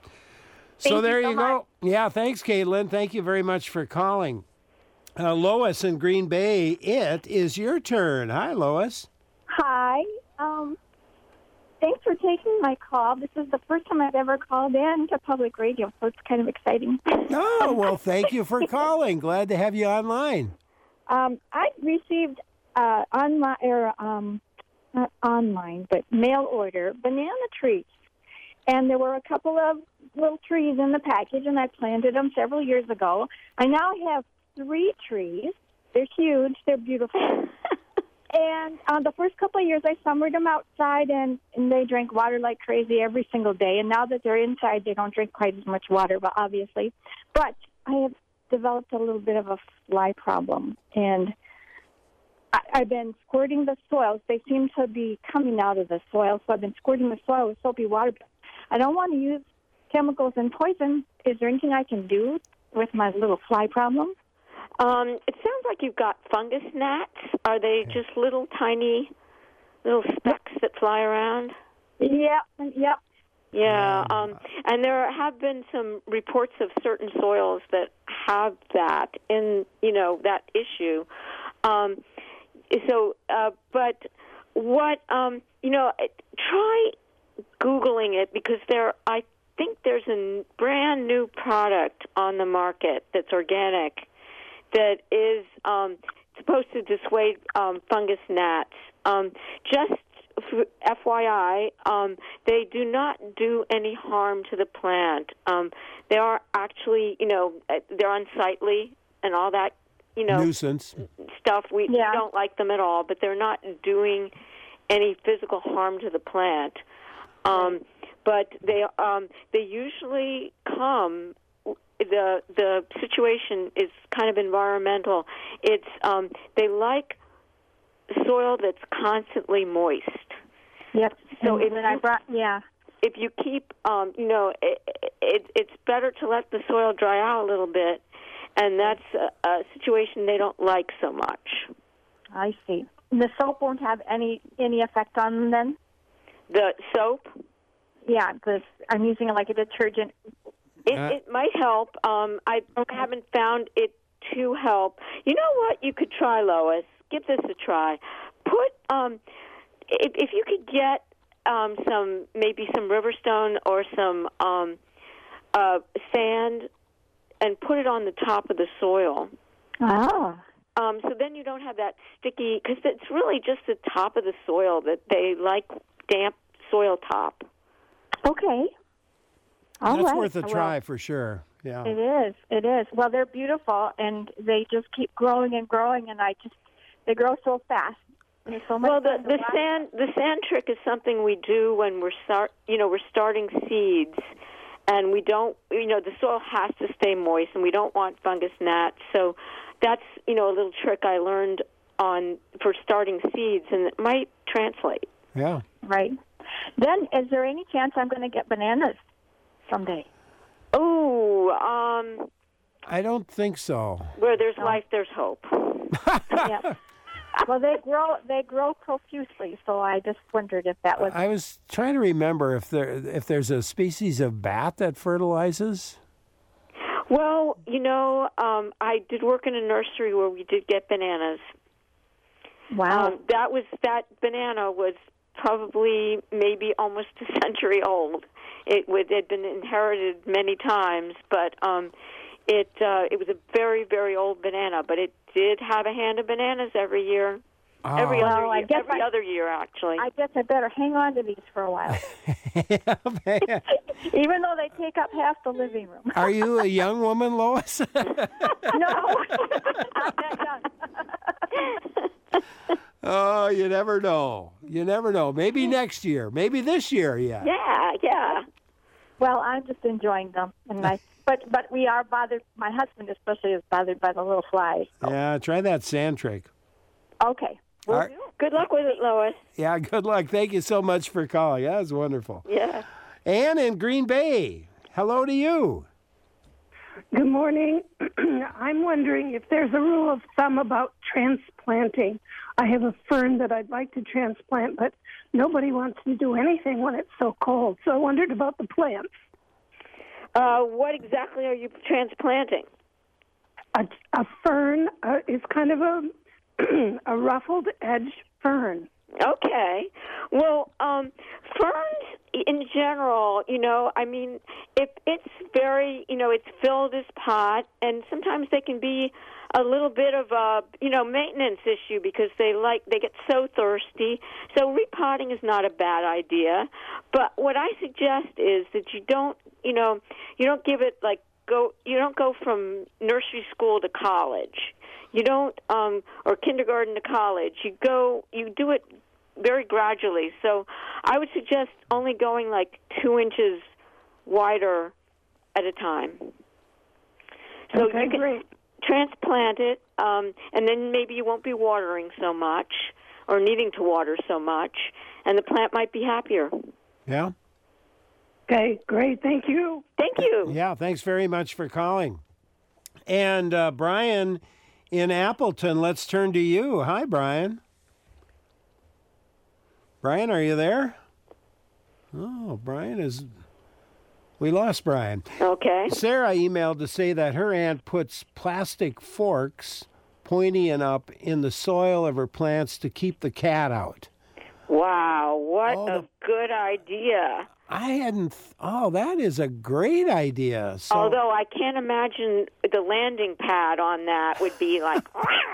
L: Thank
A: so
L: you
A: there
L: so
A: you go. Yeah, thanks, Caitlin. Thank you very much for calling. Uh, Lois in Green Bay, it is your turn. Hi, Lois.
L: Hi. Um, thanks for taking my call. This is the first time I've ever called in to public radio, so it's kind of exciting.
A: Oh, well, thank you for calling. Glad to have you online.
L: Um, I received uh, online, or um, not online, but mail order banana trees, and there were a couple of little trees in the package, and I planted them several years ago. I now have three trees. They're huge. They're beautiful. And uh, the first couple of years, I summered them outside, and, and they drank water like crazy every single day. And now that they're inside, they don't drink quite as much water, but obviously. But I have developed a little bit of a fly problem, and I, I've been squirting the soils. They seem to be coming out of the soil, so I've been squirting the soil with soapy water. I don't want to use chemicals and poison. Is there anything I can do with my little fly problem?
B: Um, it sounds like you've got fungus gnats. Are they just little tiny little specks that fly around?
L: Yep, yep.
B: Yeah, um, and there have been some reports of certain soils that have that in, you know, that issue. Um, so, uh, but what, um, you know, try Googling it, because there, I think there's a brand new product on the market that's organic that is um, supposed to dissuade um, fungus gnats. Um, just F Y I, um, they do not do any harm to the plant. Um, they are actually, you know, they're unsightly and all that, you know,
A: nuisance
B: stuff. We
L: Yeah.
B: don't like them at all, but they're not doing any physical harm to the plant. Um, but they um, they usually come. The the situation is kind of environmental. It's um, they like soil that's constantly moist.
L: Yep.
B: So
L: and
B: if
L: when I
B: you,
L: brought, yeah.
B: if you keep, um, you know, it, it, it's better to let the soil dry out a little bit, and that's a, a situation they don't like so much.
L: I see. The soap won't have any any effect on them then?
B: The soap?
L: Yeah, because I'm using it like a detergent.
B: It,
A: Uh,
B: it might help. Um, I haven't found it to help. You know what you could try, Lois? Give this a try. Put um, if, if you could get um, some, maybe some Riverstone or some um, uh, sand and put it on the top of the soil.
M: Oh.
B: Um, so then you don't have that sticky, because it's really just the top of the soil that they like, damp soil top.
M: Okay. All
A: That's
M: right.
A: worth a
M: Well,
A: try for sure. Yeah.
M: It is. It is. Well, they're beautiful, and they just keep growing and growing, and I just, they grow so fast. And it's so much
B: Well, the,
M: fun to
B: the
M: watch.
B: sand the sand trick is something we do when we're start you know we're starting seeds, and we don't you know the soil has to stay moist, and we don't want fungus gnats. So that's you know a little trick I learned on for starting seeds, and it might translate.
A: Yeah.
M: Right. Then, is there any chance I'm going to get bananas someday?
B: Oh, um,
A: I don't think so.
B: where there's life, there's hope.
M: Yeah. Well, they grow they grow profusely, so I just wondered if that was.
A: I was trying to remember if there if there's a species of bat that fertilizes.
B: Well, you know, um, I did work in a nursery where we did get bananas.
M: Wow.
B: Um, that was that banana was probably maybe almost a century old. It would had been inherited many times, but um, it uh, it was a very very old banana. But it did have a hand of bananas every year.
A: Oh.
B: Every
M: Well,
B: other
M: I
B: year,
M: guess
B: every
M: I-
B: other year actually.
M: I guess I better hang on to these for a while, even though they take up half the living room.
A: Are you a young woman, Lois?
M: No, not that young.
A: Oh, you never know. You never know. Maybe next year. Maybe this year. Yeah.
B: Yeah, yeah.
M: Well, I'm just enjoying them, and I. But but we are bothered. My husband especially is bothered by the little flies.
A: Yeah. Try that sand trick.
M: Okay.
A: All right.
B: Good luck with it, Lois.
A: Yeah. Good luck. Thank you so much for calling. That was wonderful.
B: Yeah.
A: Ann in Green Bay. Hello to you.
N: Good morning. I'm wondering if there's a rule of thumb about transplanting. I have a fern that I'd like to transplant, but nobody wants to do anything when it's so cold. So I wondered about the plants.
B: Uh, what exactly are you transplanting?
N: A, a fern uh, is kind of a a ruffled edge fern.
B: Okay. Well, um, ferns in general, you know, I mean, if it's very, you know, it's filled as pot, and sometimes they can be a little bit of a, you know, maintenance issue because they like they get so thirsty. So repotting is not a bad idea. But what I suggest is that you don't, you know, you don't give it like go, you don't go from nursery school to college. You don't, um, or kindergarten to college. You go, you do it very gradually. So I would suggest only going like two inches wider at a time. So
N: Okay,
B: you can
N: great.
B: transplant it, um, and then maybe you won't be watering so much or needing to water so much, and the plant might be happier.
A: Yeah.
N: Okay, great. Thank you.
B: Thank you.
A: Yeah. Thanks very much for calling. And uh, Brian in Appleton, let's turn to you. Hi, Brian. Brian, are you there? Oh, Brian is... We lost Brian.
B: Okay.
A: Sarah emailed to say that her aunt puts plastic forks, pointy and up, in the soil of her plants to keep the cat out.
B: Wow, what
A: Oh,
B: a
A: the-
B: good idea.
A: I hadn't... Th- oh, that is a great idea. So,
B: Although I can't imagine the landing pad on that would be like...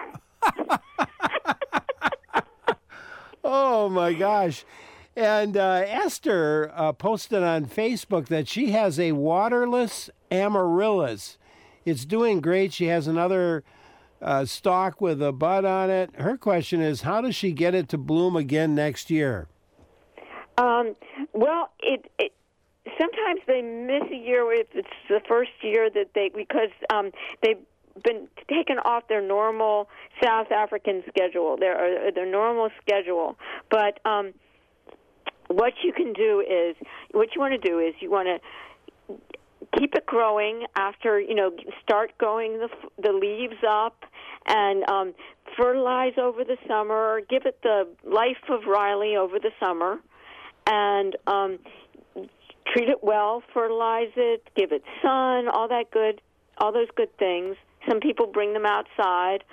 A: oh, my gosh. And uh, Esther uh, posted on Facebook that she has a waterless amaryllis. It's doing great. She has another uh, stalk with a bud on it. Her question is, how does she get it to bloom again next year?
B: Um, well, it, it sometimes they miss a year if it's the first year that they because um, they've been taken off their normal South African schedule, their their normal schedule. But um, what you can do is what you want to do is you want to keep it growing after you know start going the the leaves up and um, fertilize over the summer. Give it the life of Riley over the summer. And um, treat it well, fertilize it, give it sun, all that good, all those good things. Some people bring them outside.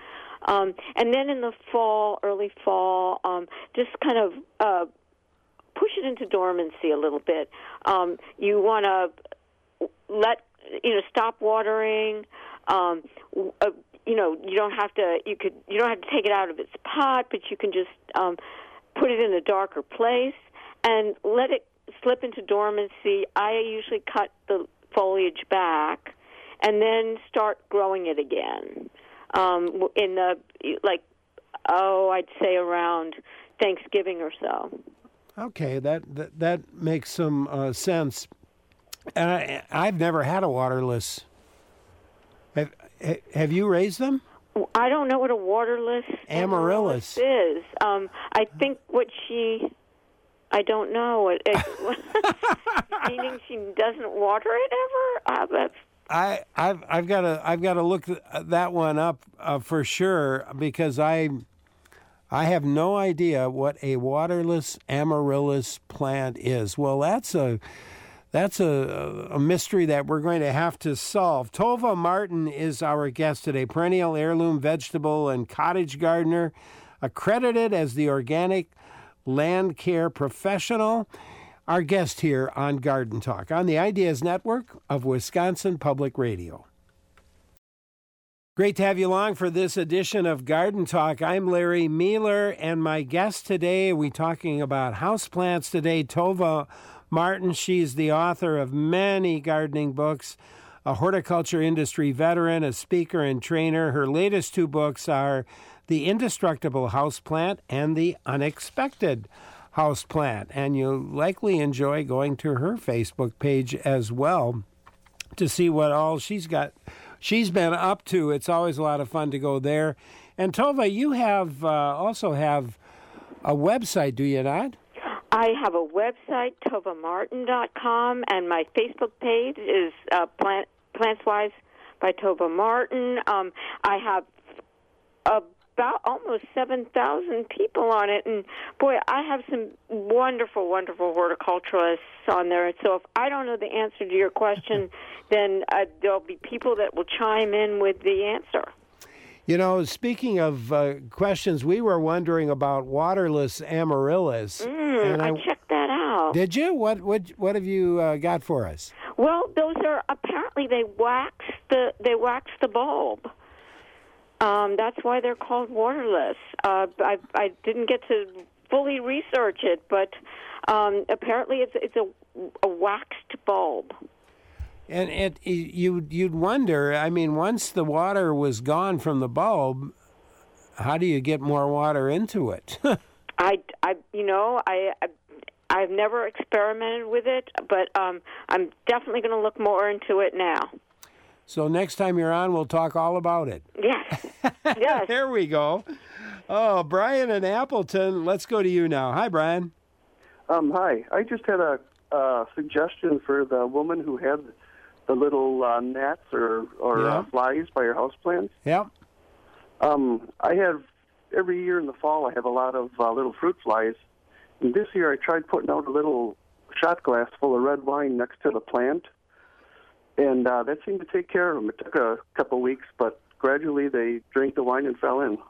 B: Um, and then in the fall, early fall, um, just kind of uh, push it into dormancy a little bit. Um, you want to let, you know, stop watering. Um, uh, you know, you don't have to. You could. You don't have to take it out of its pot, but you can just um, put it in a darker place and let it slip into dormancy. I usually cut the foliage back and then start growing it again. Um, in the like, oh, I'd say around Thanksgiving or so.
A: Okay, that that, that makes some uh, sense. Uh, I've never had a waterless. Have, have you raised them?
B: I don't know what a waterless
A: amaryllis,
B: amaryllis is. Um, I think what she, I don't know. It, it, meaning she doesn't water it ever. Uh, that's
A: I I've I've got to I've got to look that one up uh, for sure because I I have no idea what a waterless amaryllis plant is. Well, that's a that's a, a mystery that we're going to have to solve. Tova Martin is our guest today, perennial heirloom vegetable and cottage gardener, accredited as the organic land care professional. Our guest here on Garden Talk on the Ideas Network of Wisconsin Public Radio. Great to have you along for this edition of Garden Talk. I'm Larry Mealer, and my guest today, we're talking about houseplants today, Tova Martin. She's the author of many gardening books, a horticulture industry veteran, a speaker and trainer. Her latest two books are The Indestructible Houseplant and The Unexpected Houseplant, and you'll likely enjoy going to her Facebook page as well to see what all she's got, she's been up to. It's always a lot of fun to go there. And Tova, you have uh, also have a website, do you not?
B: I have a website, tova martin dot com, and my Facebook page is uh, Plant, Plantswise by Tova Martin. Um, I have a about almost seven thousand people on it. And, boy, I have some wonderful, wonderful horticulturalists on there. So if I don't know the answer to your question, then uh, there'll be people that will chime in with the answer.
A: You know, speaking of uh, questions, we were wondering about waterless amaryllis.
B: Mm, and I, I checked that out.
A: Did you? What what, what have you uh, got for us?
B: Well, those are, apparently they wax the, they wax the bulb. Um, that's why they're called waterless. Uh, I, I didn't get to fully research it, but um, apparently it's it's a, a waxed bulb.
A: And it you you'd wonder. I mean, once the water was gone from the bulb, how do you get more water into it?
B: I, I you know I. I I've never experimented with it, but um, I'm definitely going to look more into it now.
A: So next time you're on, we'll talk all about it.
B: Yes. Yes.
A: There we go. Oh, Brian in Appleton, let's go to you now. Hi, Brian.
O: Um, hi. I just had a uh, suggestion for the woman who had the little uh, gnats or, or
A: yeah.
O: uh, flies by her houseplants.
A: Yep.
O: Um, I have, every year in the fall, I have a lot of uh, little fruit flies. And this year I tried putting out a little shot glass full of red wine next to the plant. And uh, that seemed to take care of them. It took a couple weeks, but gradually they drank the wine and fell in.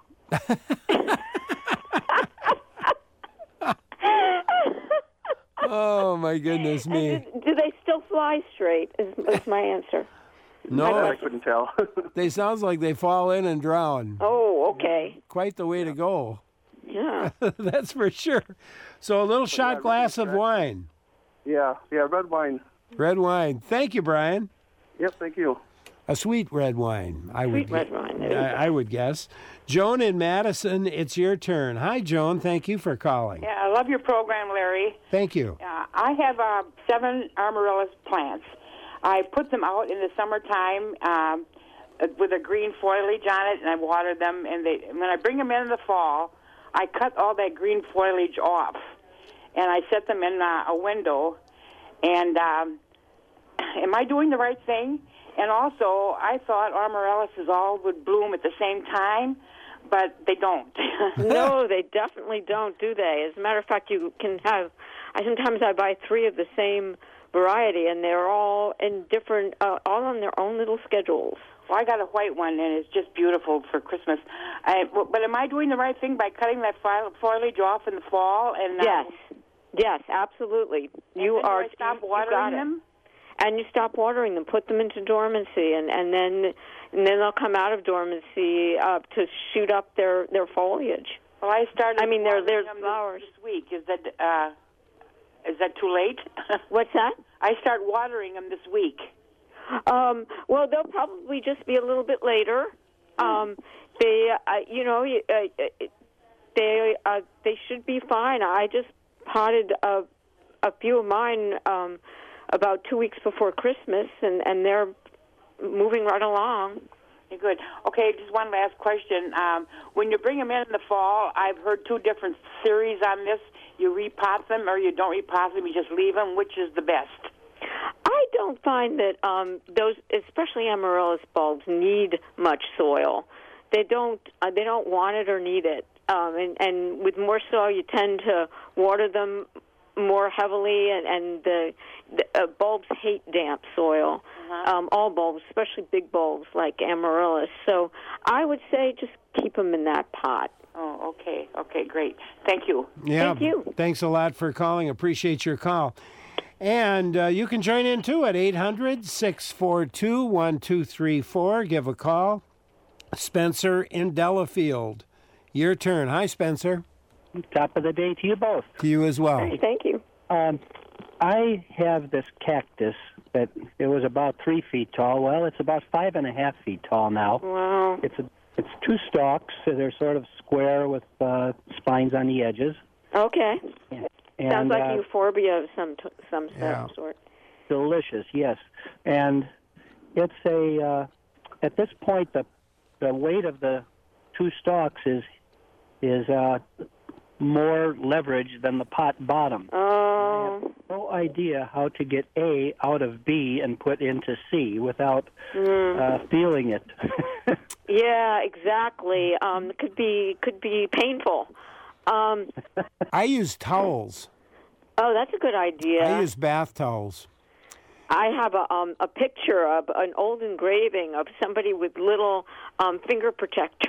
A: Oh, my goodness me.
B: And do, do they still fly straight, is, is my answer.
A: No.
O: I couldn't tell.
A: They sounds like they fall in and drown.
B: Oh, okay.
A: Quite the way to go.
B: Yeah.
A: That's for sure. So a little shot
O: yeah,
A: glass
O: really
A: of wine.
O: Yeah, yeah, red wine.
A: Red wine. Thank you, Brian.
O: Yep, thank you.
A: A sweet red wine, I
B: sweet
A: would.
B: red wine.
A: I, I would guess. Joan in Madison, it's your turn. Hi, Joan. Thank you for calling.
P: Yeah, I love your program, Larry.
A: Thank you.
P: Uh, I have uh, seven amaryllis plants. I put them out in the summertime um, with a green foliage on it, and I water them. And they, when I bring them in in the fall, I cut all that green foliage off, and I set them in uh, a window. And um, am I doing the right thing? And also, I thought amaryllis all would bloom at the same time, but they don't.
B: No, they definitely don't, do they? As a matter of fact, you can have, I sometimes I buy three of the same variety, and they're all in different, uh, all on their own little schedules.
P: Well, I got a white one, and it's just beautiful for Christmas. I, but am I doing the right thing by cutting that foliage off in the fall? And uh,
B: yes, yes, absolutely. You are.
P: Do I stop
B: you,
P: watering
B: you
P: them?
B: And you stop watering them, put them into dormancy, and, and then and then they'll come out of dormancy uh, to shoot up their, their foliage.
P: Well, I started.
B: I mean, they're
P: watering
B: they're
P: them
B: flowers.
P: This week is that uh, is that too late?
B: What's that?
P: I start watering them this week.
B: Um, well, they'll probably just be a little bit later. Um, they, uh, you know, uh, they uh, they should be fine. I just potted a, a few of mine um, about two weeks before Christmas, and, and they're moving right along.
P: Good. Okay, just one last question. Um, when you bring them in in the fall, I've heard two different theories on this. You repot them or you don't repot them, you just leave them. Which is the best?
B: I don't find that um, those, especially amaryllis bulbs, need much soil. They don't. Uh, they don't want it or need it. Um, and, and with more soil, you tend to water them more heavily, and, and the, the uh, bulbs hate damp soil. Uh-huh. Um, all bulbs, especially big bulbs like amaryllis. So I would say just keep them in that pot.
P: Oh, okay. Okay, great. Thank you.
A: Yeah,
B: Thank you.
A: Thanks a lot for calling. Appreciate your call. And uh, you can join in, too, at eight hundred, six four two, one two three four. Give a call. Spencer in Delafield. Your turn. Hi, Spencer.
Q: Top of the day to you both.
A: To you as well.
B: Thank you.
Q: Um, I have this cactus that it was about three feet tall. Well, it's about five and a half feet tall now.
B: Wow.
Q: It's a, it's two stalks. So they're sort of square with uh, spines on the edges.
B: Okay.
Q: And,
B: Sounds like
Q: uh,
B: euphorbia of some t- some
Q: Yeah.
B: sort.
Q: Delicious, yes. And it's a uh, at this point the the weight of the two stalks is is uh, more leverage than the pot bottom.
B: Oh.
Q: I have no idea how to get A out of B and put into C without
B: Mm.
Q: uh, feeling it.
B: Yeah, exactly. Um, it could be could be painful. Um,
A: I use towels.
B: oh, that's a good idea.
A: I use bath towels.
B: I have a um, a picture of an old engraving of somebody with little um, finger protectors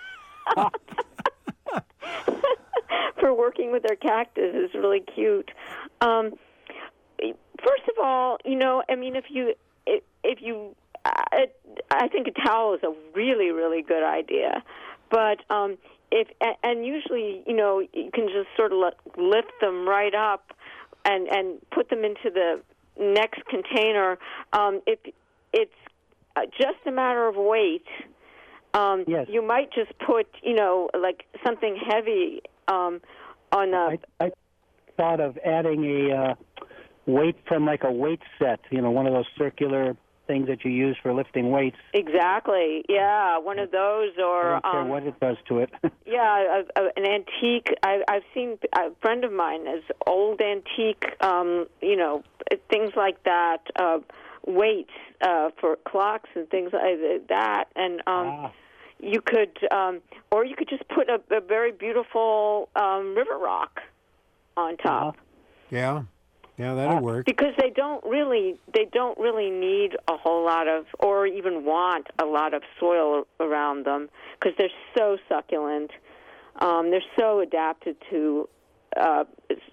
B: for working with their cactus. It's really cute. Um, first of all, you know, I mean, if you if, if you, I, I think a towel is a really really good idea, but um, if and usually, you know, you can just sort of lift them right up and and put them into the next container. Um, if it's uh, just a matter of weight, um,
Q: yes.
B: you might just put, you know, like something heavy um, on the.
Q: I, I thought of adding a uh, weight from like a weight set, you know, one of those circular things that you use for lifting weights.
B: Exactly. Yeah, one of those, or
Q: I don't care
B: um,
Q: what it does to it.
B: yeah, a, a, an antique. I, I've seen a friend of mine has old antique, um, you know, things like that, uh, weights uh, for clocks and things like that, and um,
Q: ah.
B: you could, um, or you could just put a, a very beautiful um, river rock on top.
A: Yeah. Yeah, that'll work.
B: Because they don't really, they don't really need a whole lot of, or even want a lot of soil around them, because they're so succulent. Um, they're so adapted to uh,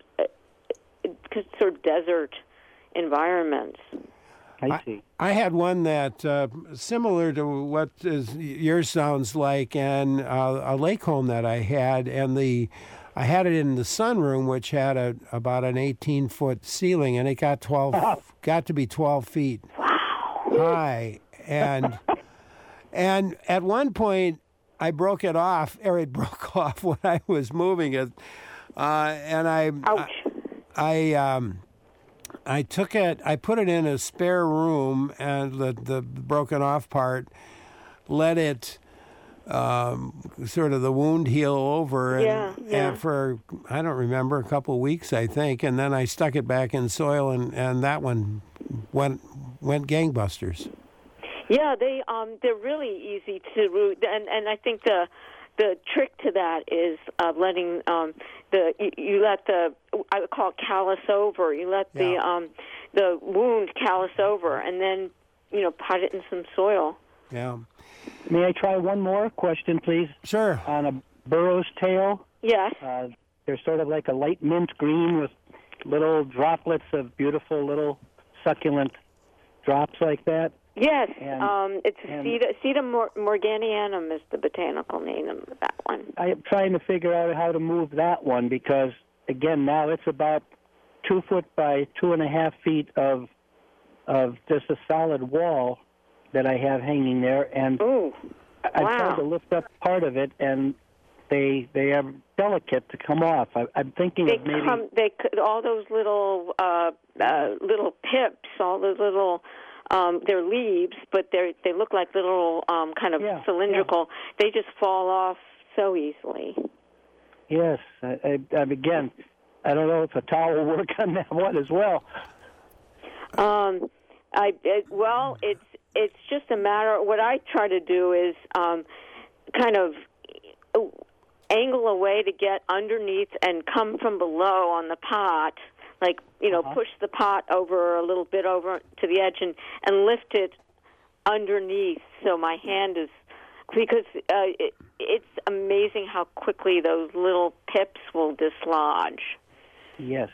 B: sort of desert environments.
Q: I see.
A: I had one that uh, similar to what is, yours sounds like, and uh, a lake home that I had, and the I had it in the sunroom, which had a about an eighteen foot ceiling, and it got twelve got to be twelve feet high, and and at one point I broke it off, or it broke off when I was moving it, uh, and I
B: Ouch.
A: I. I um, I took it, I put it in a spare room, and the, the broken off part, let it um, sort of the wound heal over. And,
B: Yeah, yeah.
A: and for, I don't remember, a couple of weeks, I think. And then I stuck it back in soil, and, and that one went went gangbusters.
B: Yeah, they um, they're really easy to root, and and I think the the trick to that is uh, letting um, the you, you let the I would call it callus over. You let the
A: Yeah.
B: um, the wound callus over, and then you know pot it in some soil.
A: Yeah.
Q: May I try one more question, please?
A: Sure.
Q: On a burro's tail.
B: Yes.
Q: Uh, they're sort of like a light mint green with little droplets of beautiful little succulent drops like that.
B: Yes,
Q: And-
B: um, it's
Q: and-
B: Ceta, Ceta mor- morganianum is the botanical name of that one.
Q: I'm trying to figure out how to move that one because, again, now it's about two foot by two and a half feet of of just a solid wall that I have hanging there, and
B: Ooh,
Q: I
B: wow.
Q: tried to lift up part of it, and they they are delicate to come off. I, I'm thinking
B: They
Q: of maybe
B: come, they c- all those little uh, uh, little pips, all the little. Um, they're leaves, but they they look like little um, kind of
Q: Yeah,
B: cylindrical. They just fall off so easily.
Q: yes. I, I, I, again, I don't know if a towel will work on that one as well.
B: Um, I it, well, it's it's just a matter. What I try to do is um, kind of angle a way to get underneath and come from below on the pot, like you know,
Q: Uh-huh.
B: push the pot over a little bit over to the edge and and lift it underneath. So my hand is because uh, it, it's amazing how quickly those little pips will dislodge.
Q: Yes.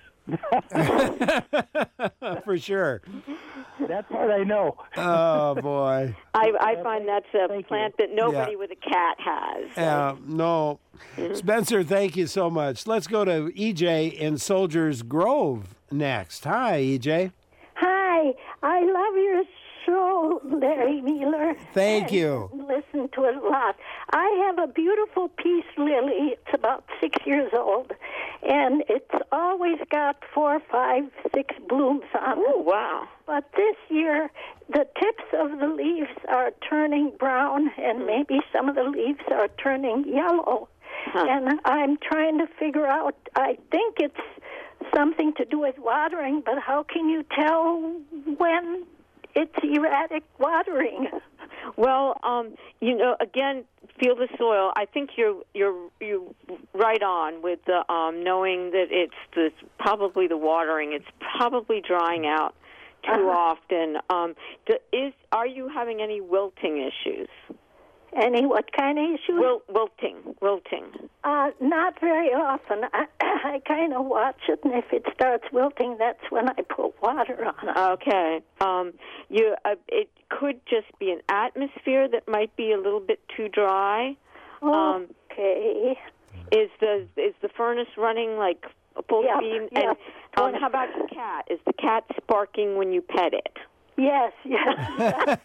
A: For sure.
Q: That part I know.
A: Oh, boy.
B: I, I find that's a plant that nobody
A: Yeah.
B: with a cat has.
A: Uh, no. Spencer, thank you so much. Let's go to E J in Soldiers Grove next. Hi, E J.
R: Hi, I love your show, Larry Mueller.
A: Thank
R: and
A: you.
R: Listen to it a lot. I have a beautiful peace lily. It's about six years old, and it's always got four, five, six blooms on it.
B: Oh, wow.
R: But this year, the tips of the leaves are turning brown, and maybe some of the leaves are turning yellow.
B: Huh.
R: And I'm trying to figure out, I think it's something to do with watering, but how can you tell when it's erratic watering?
B: Well, um, you know, again, feel the soil. I think you're you're you right on with the um, knowing that it's the probably the watering. It's probably drying out too
R: Uh-huh.
B: often. Um, do, is are you having any wilting issues?
R: Any what kind of issues?
B: Wil- wilting, wilting.
R: Uh, not very often. I, I kind of watch it, and if it starts wilting, that's when I put water on it.
B: Okay. Um, you, uh, it could just be an atmosphere that might be a little bit too dry. Um,
R: Okay.
B: is the is the furnace running like full
R: Yep,
B: speed?
R: yep.
B: And um, how about the cat? Is the cat sparking when you pet it?
R: Yes, yes.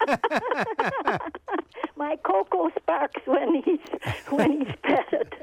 R: My Coco sparks when he's when he's petted.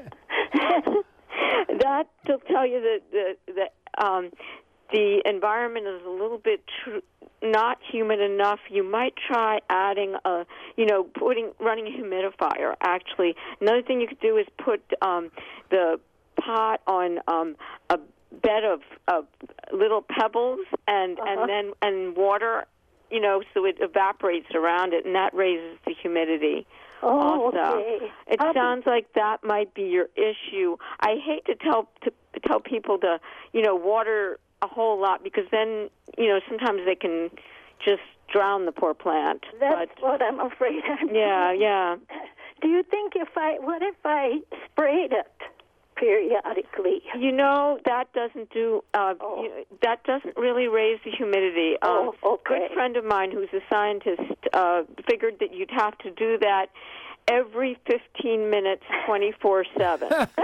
B: That will tell you that the the um, the environment is a little bit tr- not humid enough. You might try adding a, you know, putting running a humidifier. Actually, another thing you could do is put um, the pot on um, a bed of, of little pebbles and
R: Uh-huh.
B: and then and water. You know, so it evaporates around it, and that raises the humidity.
R: Oh,
B: also,
R: okay.
B: it
R: How-
B: sounds like that might be your issue. I hate to tell to tell people to, you know, water a whole lot because then, you know, sometimes they can just drown the poor plant.
R: That's
B: but,
R: what I'm afraid of.
B: yeah, yeah.
R: Do you think if I what if I sprayed it periodically?
B: You know, that doesn't do. Uh, you, that doesn't really raise the humidity. Um,
R: Oh, okay.
B: A good friend of mine, who's a scientist, uh, figured that you'd have to do that every fifteen minutes, twenty-four seven.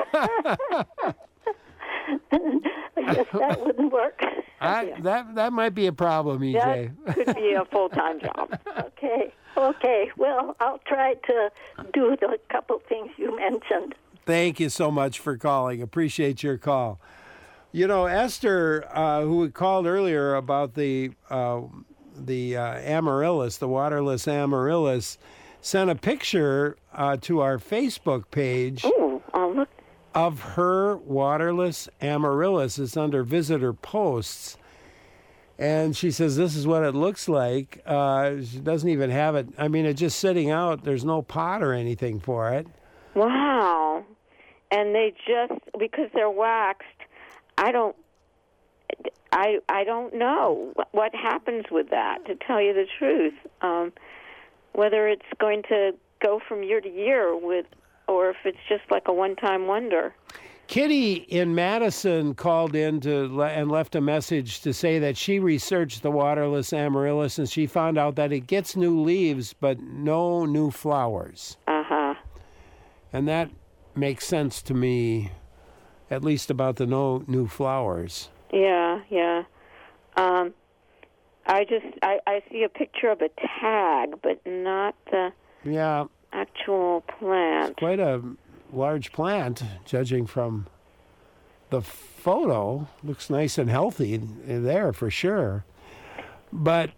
R: I guess that wouldn't work.
A: I, that that might be a problem, E J.
B: That could be a full-time job.
R: Okay, okay. Well, I'll try to do the couple things you mentioned.
A: Thank you so much for calling. Appreciate your call. You know, Esther, uh, who called earlier about the uh, the uh, amaryllis, the waterless amaryllis, sent a picture uh, to our Facebook page
B: Ooh, oh, look.
A: of her waterless amaryllis. It's under visitor posts. And she says, this is what it looks like. Uh, she doesn't even have it. I mean, it's just sitting out. There's no pot or anything for it.
B: Wow. And they just, because they're waxed, I don't, I I don't know what happens with that, to tell you the truth. Um, whether it's going to go from year to year with, or if it's just like a one-time wonder.
A: Kitty in Madison called in to le- and left a message to say that she researched the waterless amaryllis and she found out that it gets new leaves but no new flowers.
B: Uh-huh.
A: And that makes sense to me, at least about the no new flowers.
B: Yeah, yeah. Um, I just, I, I see a picture of a tag, but not the
A: Yeah.
B: actual plant.
A: It's quite a large plant, judging from the photo. Looks nice and healthy there for sure. But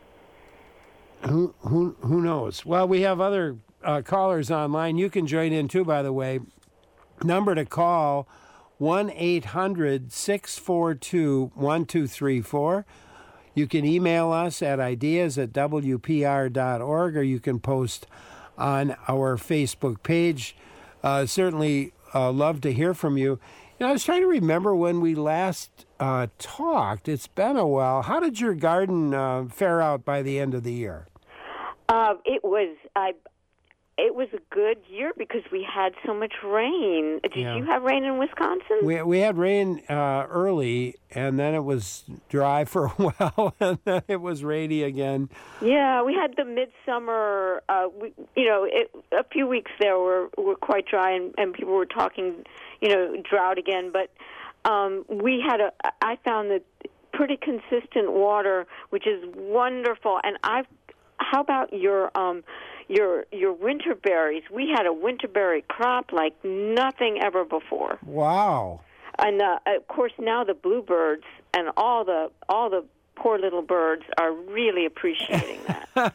A: who who who knows? Well, we have other uh, callers online. You can join in too, by the way. Number to call, one eight hundred six four two one two three four. You can email us at ideas at w p r dot org, or you can post on our Facebook page. Uh, certainly uh, love to hear from you. You know, I was trying to remember when we last uh, talked. It's been a while. How did your garden uh, fare out by the end of the year?
B: Uh, it was I. It was a good year because we had so much rain. Did
A: Yeah.
B: you have rain in Wisconsin?
A: We we had rain uh, early, and then it was dry for a while, and then it was rainy again.
B: Yeah, we had the midsummer. Uh, we, you know, it, a few weeks there were were quite dry, and, and people were talking, you know, drought again. But um, we had a. I found that pretty consistent water, which is wonderful. And I've. How about your um, your your winter berries? We had a winter berry crop like nothing ever before.
A: Wow.
B: And uh, of course now the bluebirds and all the all the poor little birds are really appreciating that.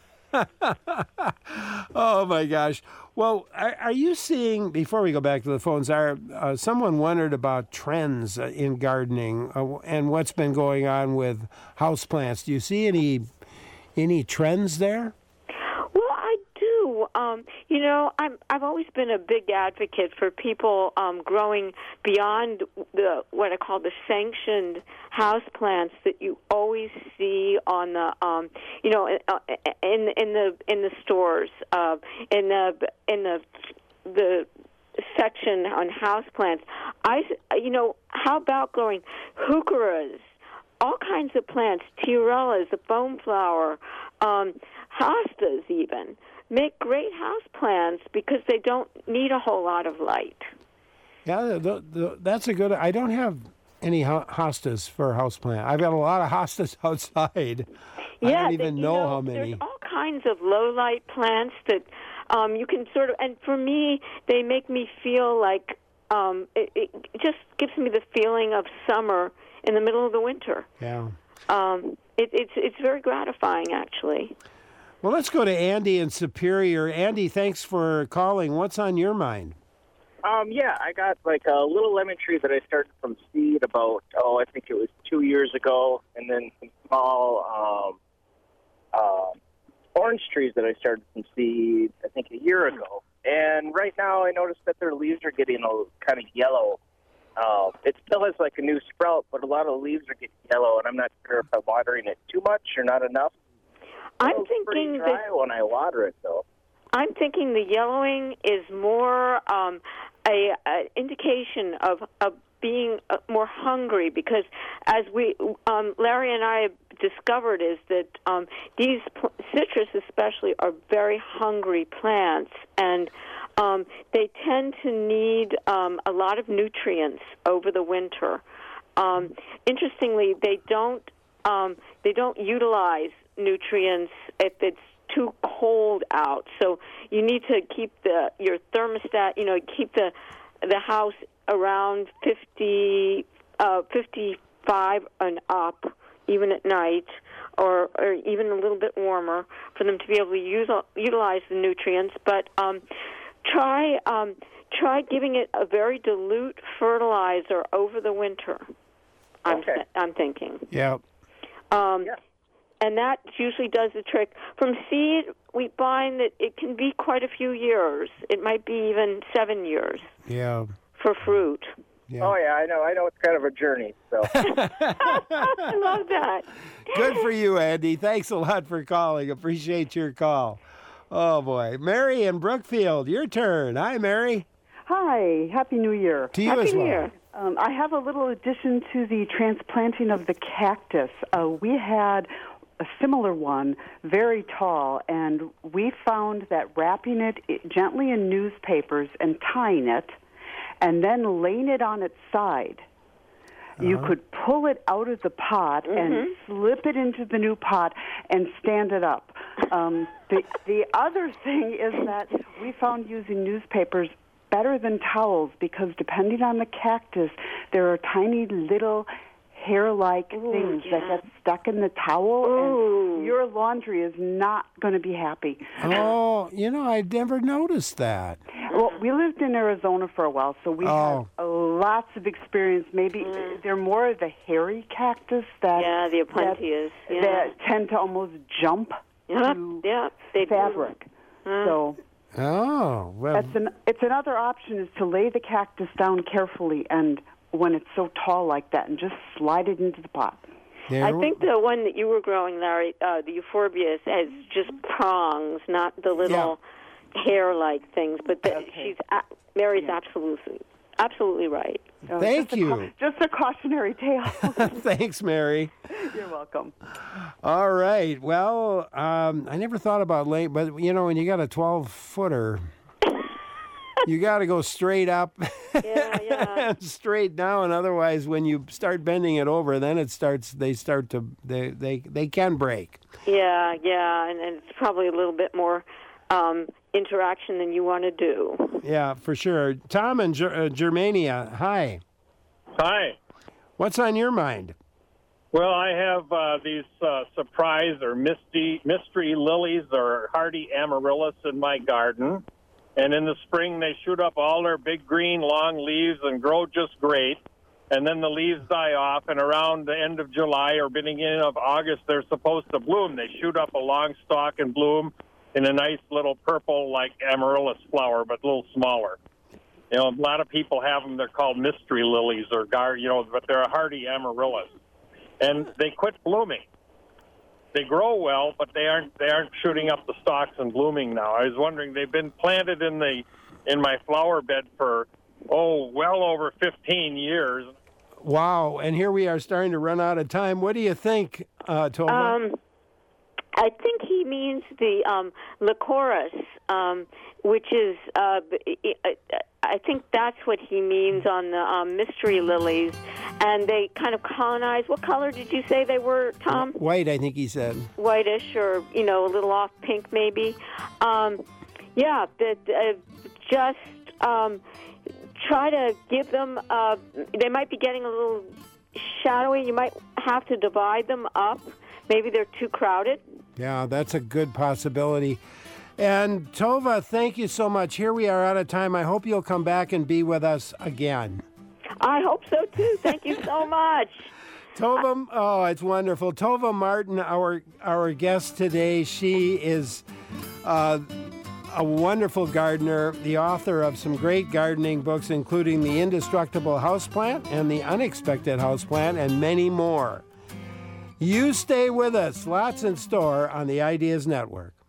A: Oh my gosh. Well, are, are you seeing, before we go back to the phones, are uh, someone wondered about trends uh, in gardening uh, and what's been going on with houseplants. Do you see any any trends there?
B: Well, I do. Um, you know, I'm, I've always been a big advocate for people um, growing beyond the what I call the sanctioned house plants that you always see on the, um, you know, in in the in the stores, uh, in the in the the section on house plants. I, you know, how about growing heucheras? All kinds of plants, tiarellas, the foam flower, um, hostas even, make great house plants because they don't need a whole lot of light.
A: Yeah, the, the, that's a good. I don't have any ho- hostas for houseplant. I've got a lot of hostas outside.
B: Yeah,
A: I don't even
B: they,
A: know,
B: know
A: how many.
B: There's all kinds of low light plants that um, you can sort of, and for me, they make me feel like um, it, it just gives me the feeling of summer in the middle of the winter.
A: Yeah.
B: Um, it, it's it's very gratifying, actually.
A: Well, let's go to Andy in Superior. Andy, thanks for calling. What's on your mind?
S: Um, yeah, I got like a little lemon tree that I started from seed about, oh, I think it was two years ago, and then some small um, uh, orange trees that I started from seed, I think, a year ago. And right now I noticed that their leaves are getting a kind of yellow. Uh, it still has like a new sprout, but a lot of the leaves are getting yellow, and I'm not sure if I'm watering it too much or not enough.
B: I'm
S: It's pretty
B: thinking
S: dry
B: that
S: when I water it, though.
B: I'm thinking the yellowing is more um, a, a indication of of being uh, more hungry, because as we um, Larry and I discovered is that um, these pl- citrus especially are very hungry plants, and um, they tend to need um, a lot of nutrients over the winter. Um, interestingly, they don't um, they don't utilize nutrients if it's too cold out. So you need to keep the your thermostat, you know, keep the the house around fifty, uh, fifty-five and up, even at night, or, or even a little bit warmer, for them to be able to use utilize the nutrients. But um, try um, try giving it a very dilute fertilizer over the winter. I'm
S: Okay.
B: th- I'm thinking.
A: Yeah.
B: Um, And that usually does the trick. From seed, we find that it can be quite a few years. It might be even seven years
A: Yeah.
B: for fruit.
A: Yeah.
S: Oh yeah, I know. I know it's kind of a journey. So
B: I love that.
A: Good for you, Andy. Thanks a lot for calling. Appreciate your call. Oh, boy. Mary in Brookfield, your turn. Hi, Mary.
T: Hi. Happy New Year.
A: To you
T: Happy
A: as well.
T: New Year. Um, I have a little addition to the transplanting of the cactus. Uh, we had a similar one, very tall, and we found that wrapping it gently in newspapers and tying it, and then laying it on its side, uh-huh. you could pull it out of the pot mm-hmm. and slip it into the new pot and stand it up. Um, the, the other thing is that we found using newspapers better than towels because depending on the cactus, there are tiny little hair-like
B: Ooh,
T: things
B: yeah.
T: that get stuck in the towel,
B: Ooh.
T: and your laundry is not going to be happy.
A: Oh, you know, I never noticed that.
T: Well, we lived in Arizona for a while, so we
A: Oh.
T: had uh, lots of experience. Maybe
B: Mm.
T: they're more of the hairy cactus that
B: Yeah, the
T: that,
B: Opuntias. Yeah.
T: that tend to almost jump
B: yeah,
T: to
B: yeah, they
T: fabric.
B: do. Mm.
T: So
A: Oh, well.
T: that's an, it's another option is to lay the cactus down carefully and when it's so tall like that and just slide it into the pot.
A: There
B: I think the one that you were growing, Larry, uh, the Euphorbius, has just prongs, not the little hair-like things. But the,
T: Okay.
B: she's a Mary's absolutely, absolutely right.
T: So
A: Thank
T: just a
A: you.
T: cau- just a cautionary tale.
A: Thanks, Mary.
T: You're welcome.
A: All right. Well, um, I never thought about late, but, you know, when you got a twelve-footer, you got to go straight up
B: Yeah, yeah.
A: and straight down. Otherwise, when you start bending it over, then it starts, they start to, they, they, they can break.
B: Yeah, yeah, and, and it's probably a little bit more um, interaction than you want to do.
A: Yeah, for sure. Tom in Ger- uh, Germania, hi.
U: Hi.
A: What's on your mind?
U: Well, I have uh, these uh, surprise or misty, mystery lilies or hardy amaryllis in my garden. And in the spring, they shoot up all their big green long leaves and grow just great. And then the leaves die off, and around the end of July or beginning of August, they're supposed to bloom. They shoot up a long stalk and bloom in a nice little purple, like amaryllis flower, but a little smaller. You know, a lot of people have them. They're called mystery lilies or gar, you know, but they're a hardy amaryllis. And they quit blooming. They grow well, but they aren't they aren't shooting up the stalks and blooming now. I was wondering, they've been planted in the in my flower bed for oh well over fifteen years.
A: Wow, and here we are starting to run out of time. What do you think, uh, Tova?
B: Um, I think he means the um, Lycoris, um, which is, uh, I think that's what he means on the um, mystery lilies. And they kind of colonize. What color did you say they were, Tom?
A: White, I think he said.
B: Whitish or, you know, a little off pink maybe. Um, yeah, the, uh, just um, try to give them, uh, they might be getting a little shadowy. You might have to divide them up. Maybe they're too crowded.
A: Yeah, that's a good possibility. And Tova, thank you so much. Here we are out of time. I hope you'll come back and be with us again.
B: I hope so, too. Thank you so much.
A: Tova, oh, it's wonderful. Tova Martin, our our guest today, she is uh, a wonderful gardener, the author of some great gardening books, including The Indestructible Houseplant and The Unexpected Houseplant, and many more. You stay with us. Lots in store on the Ideas Network.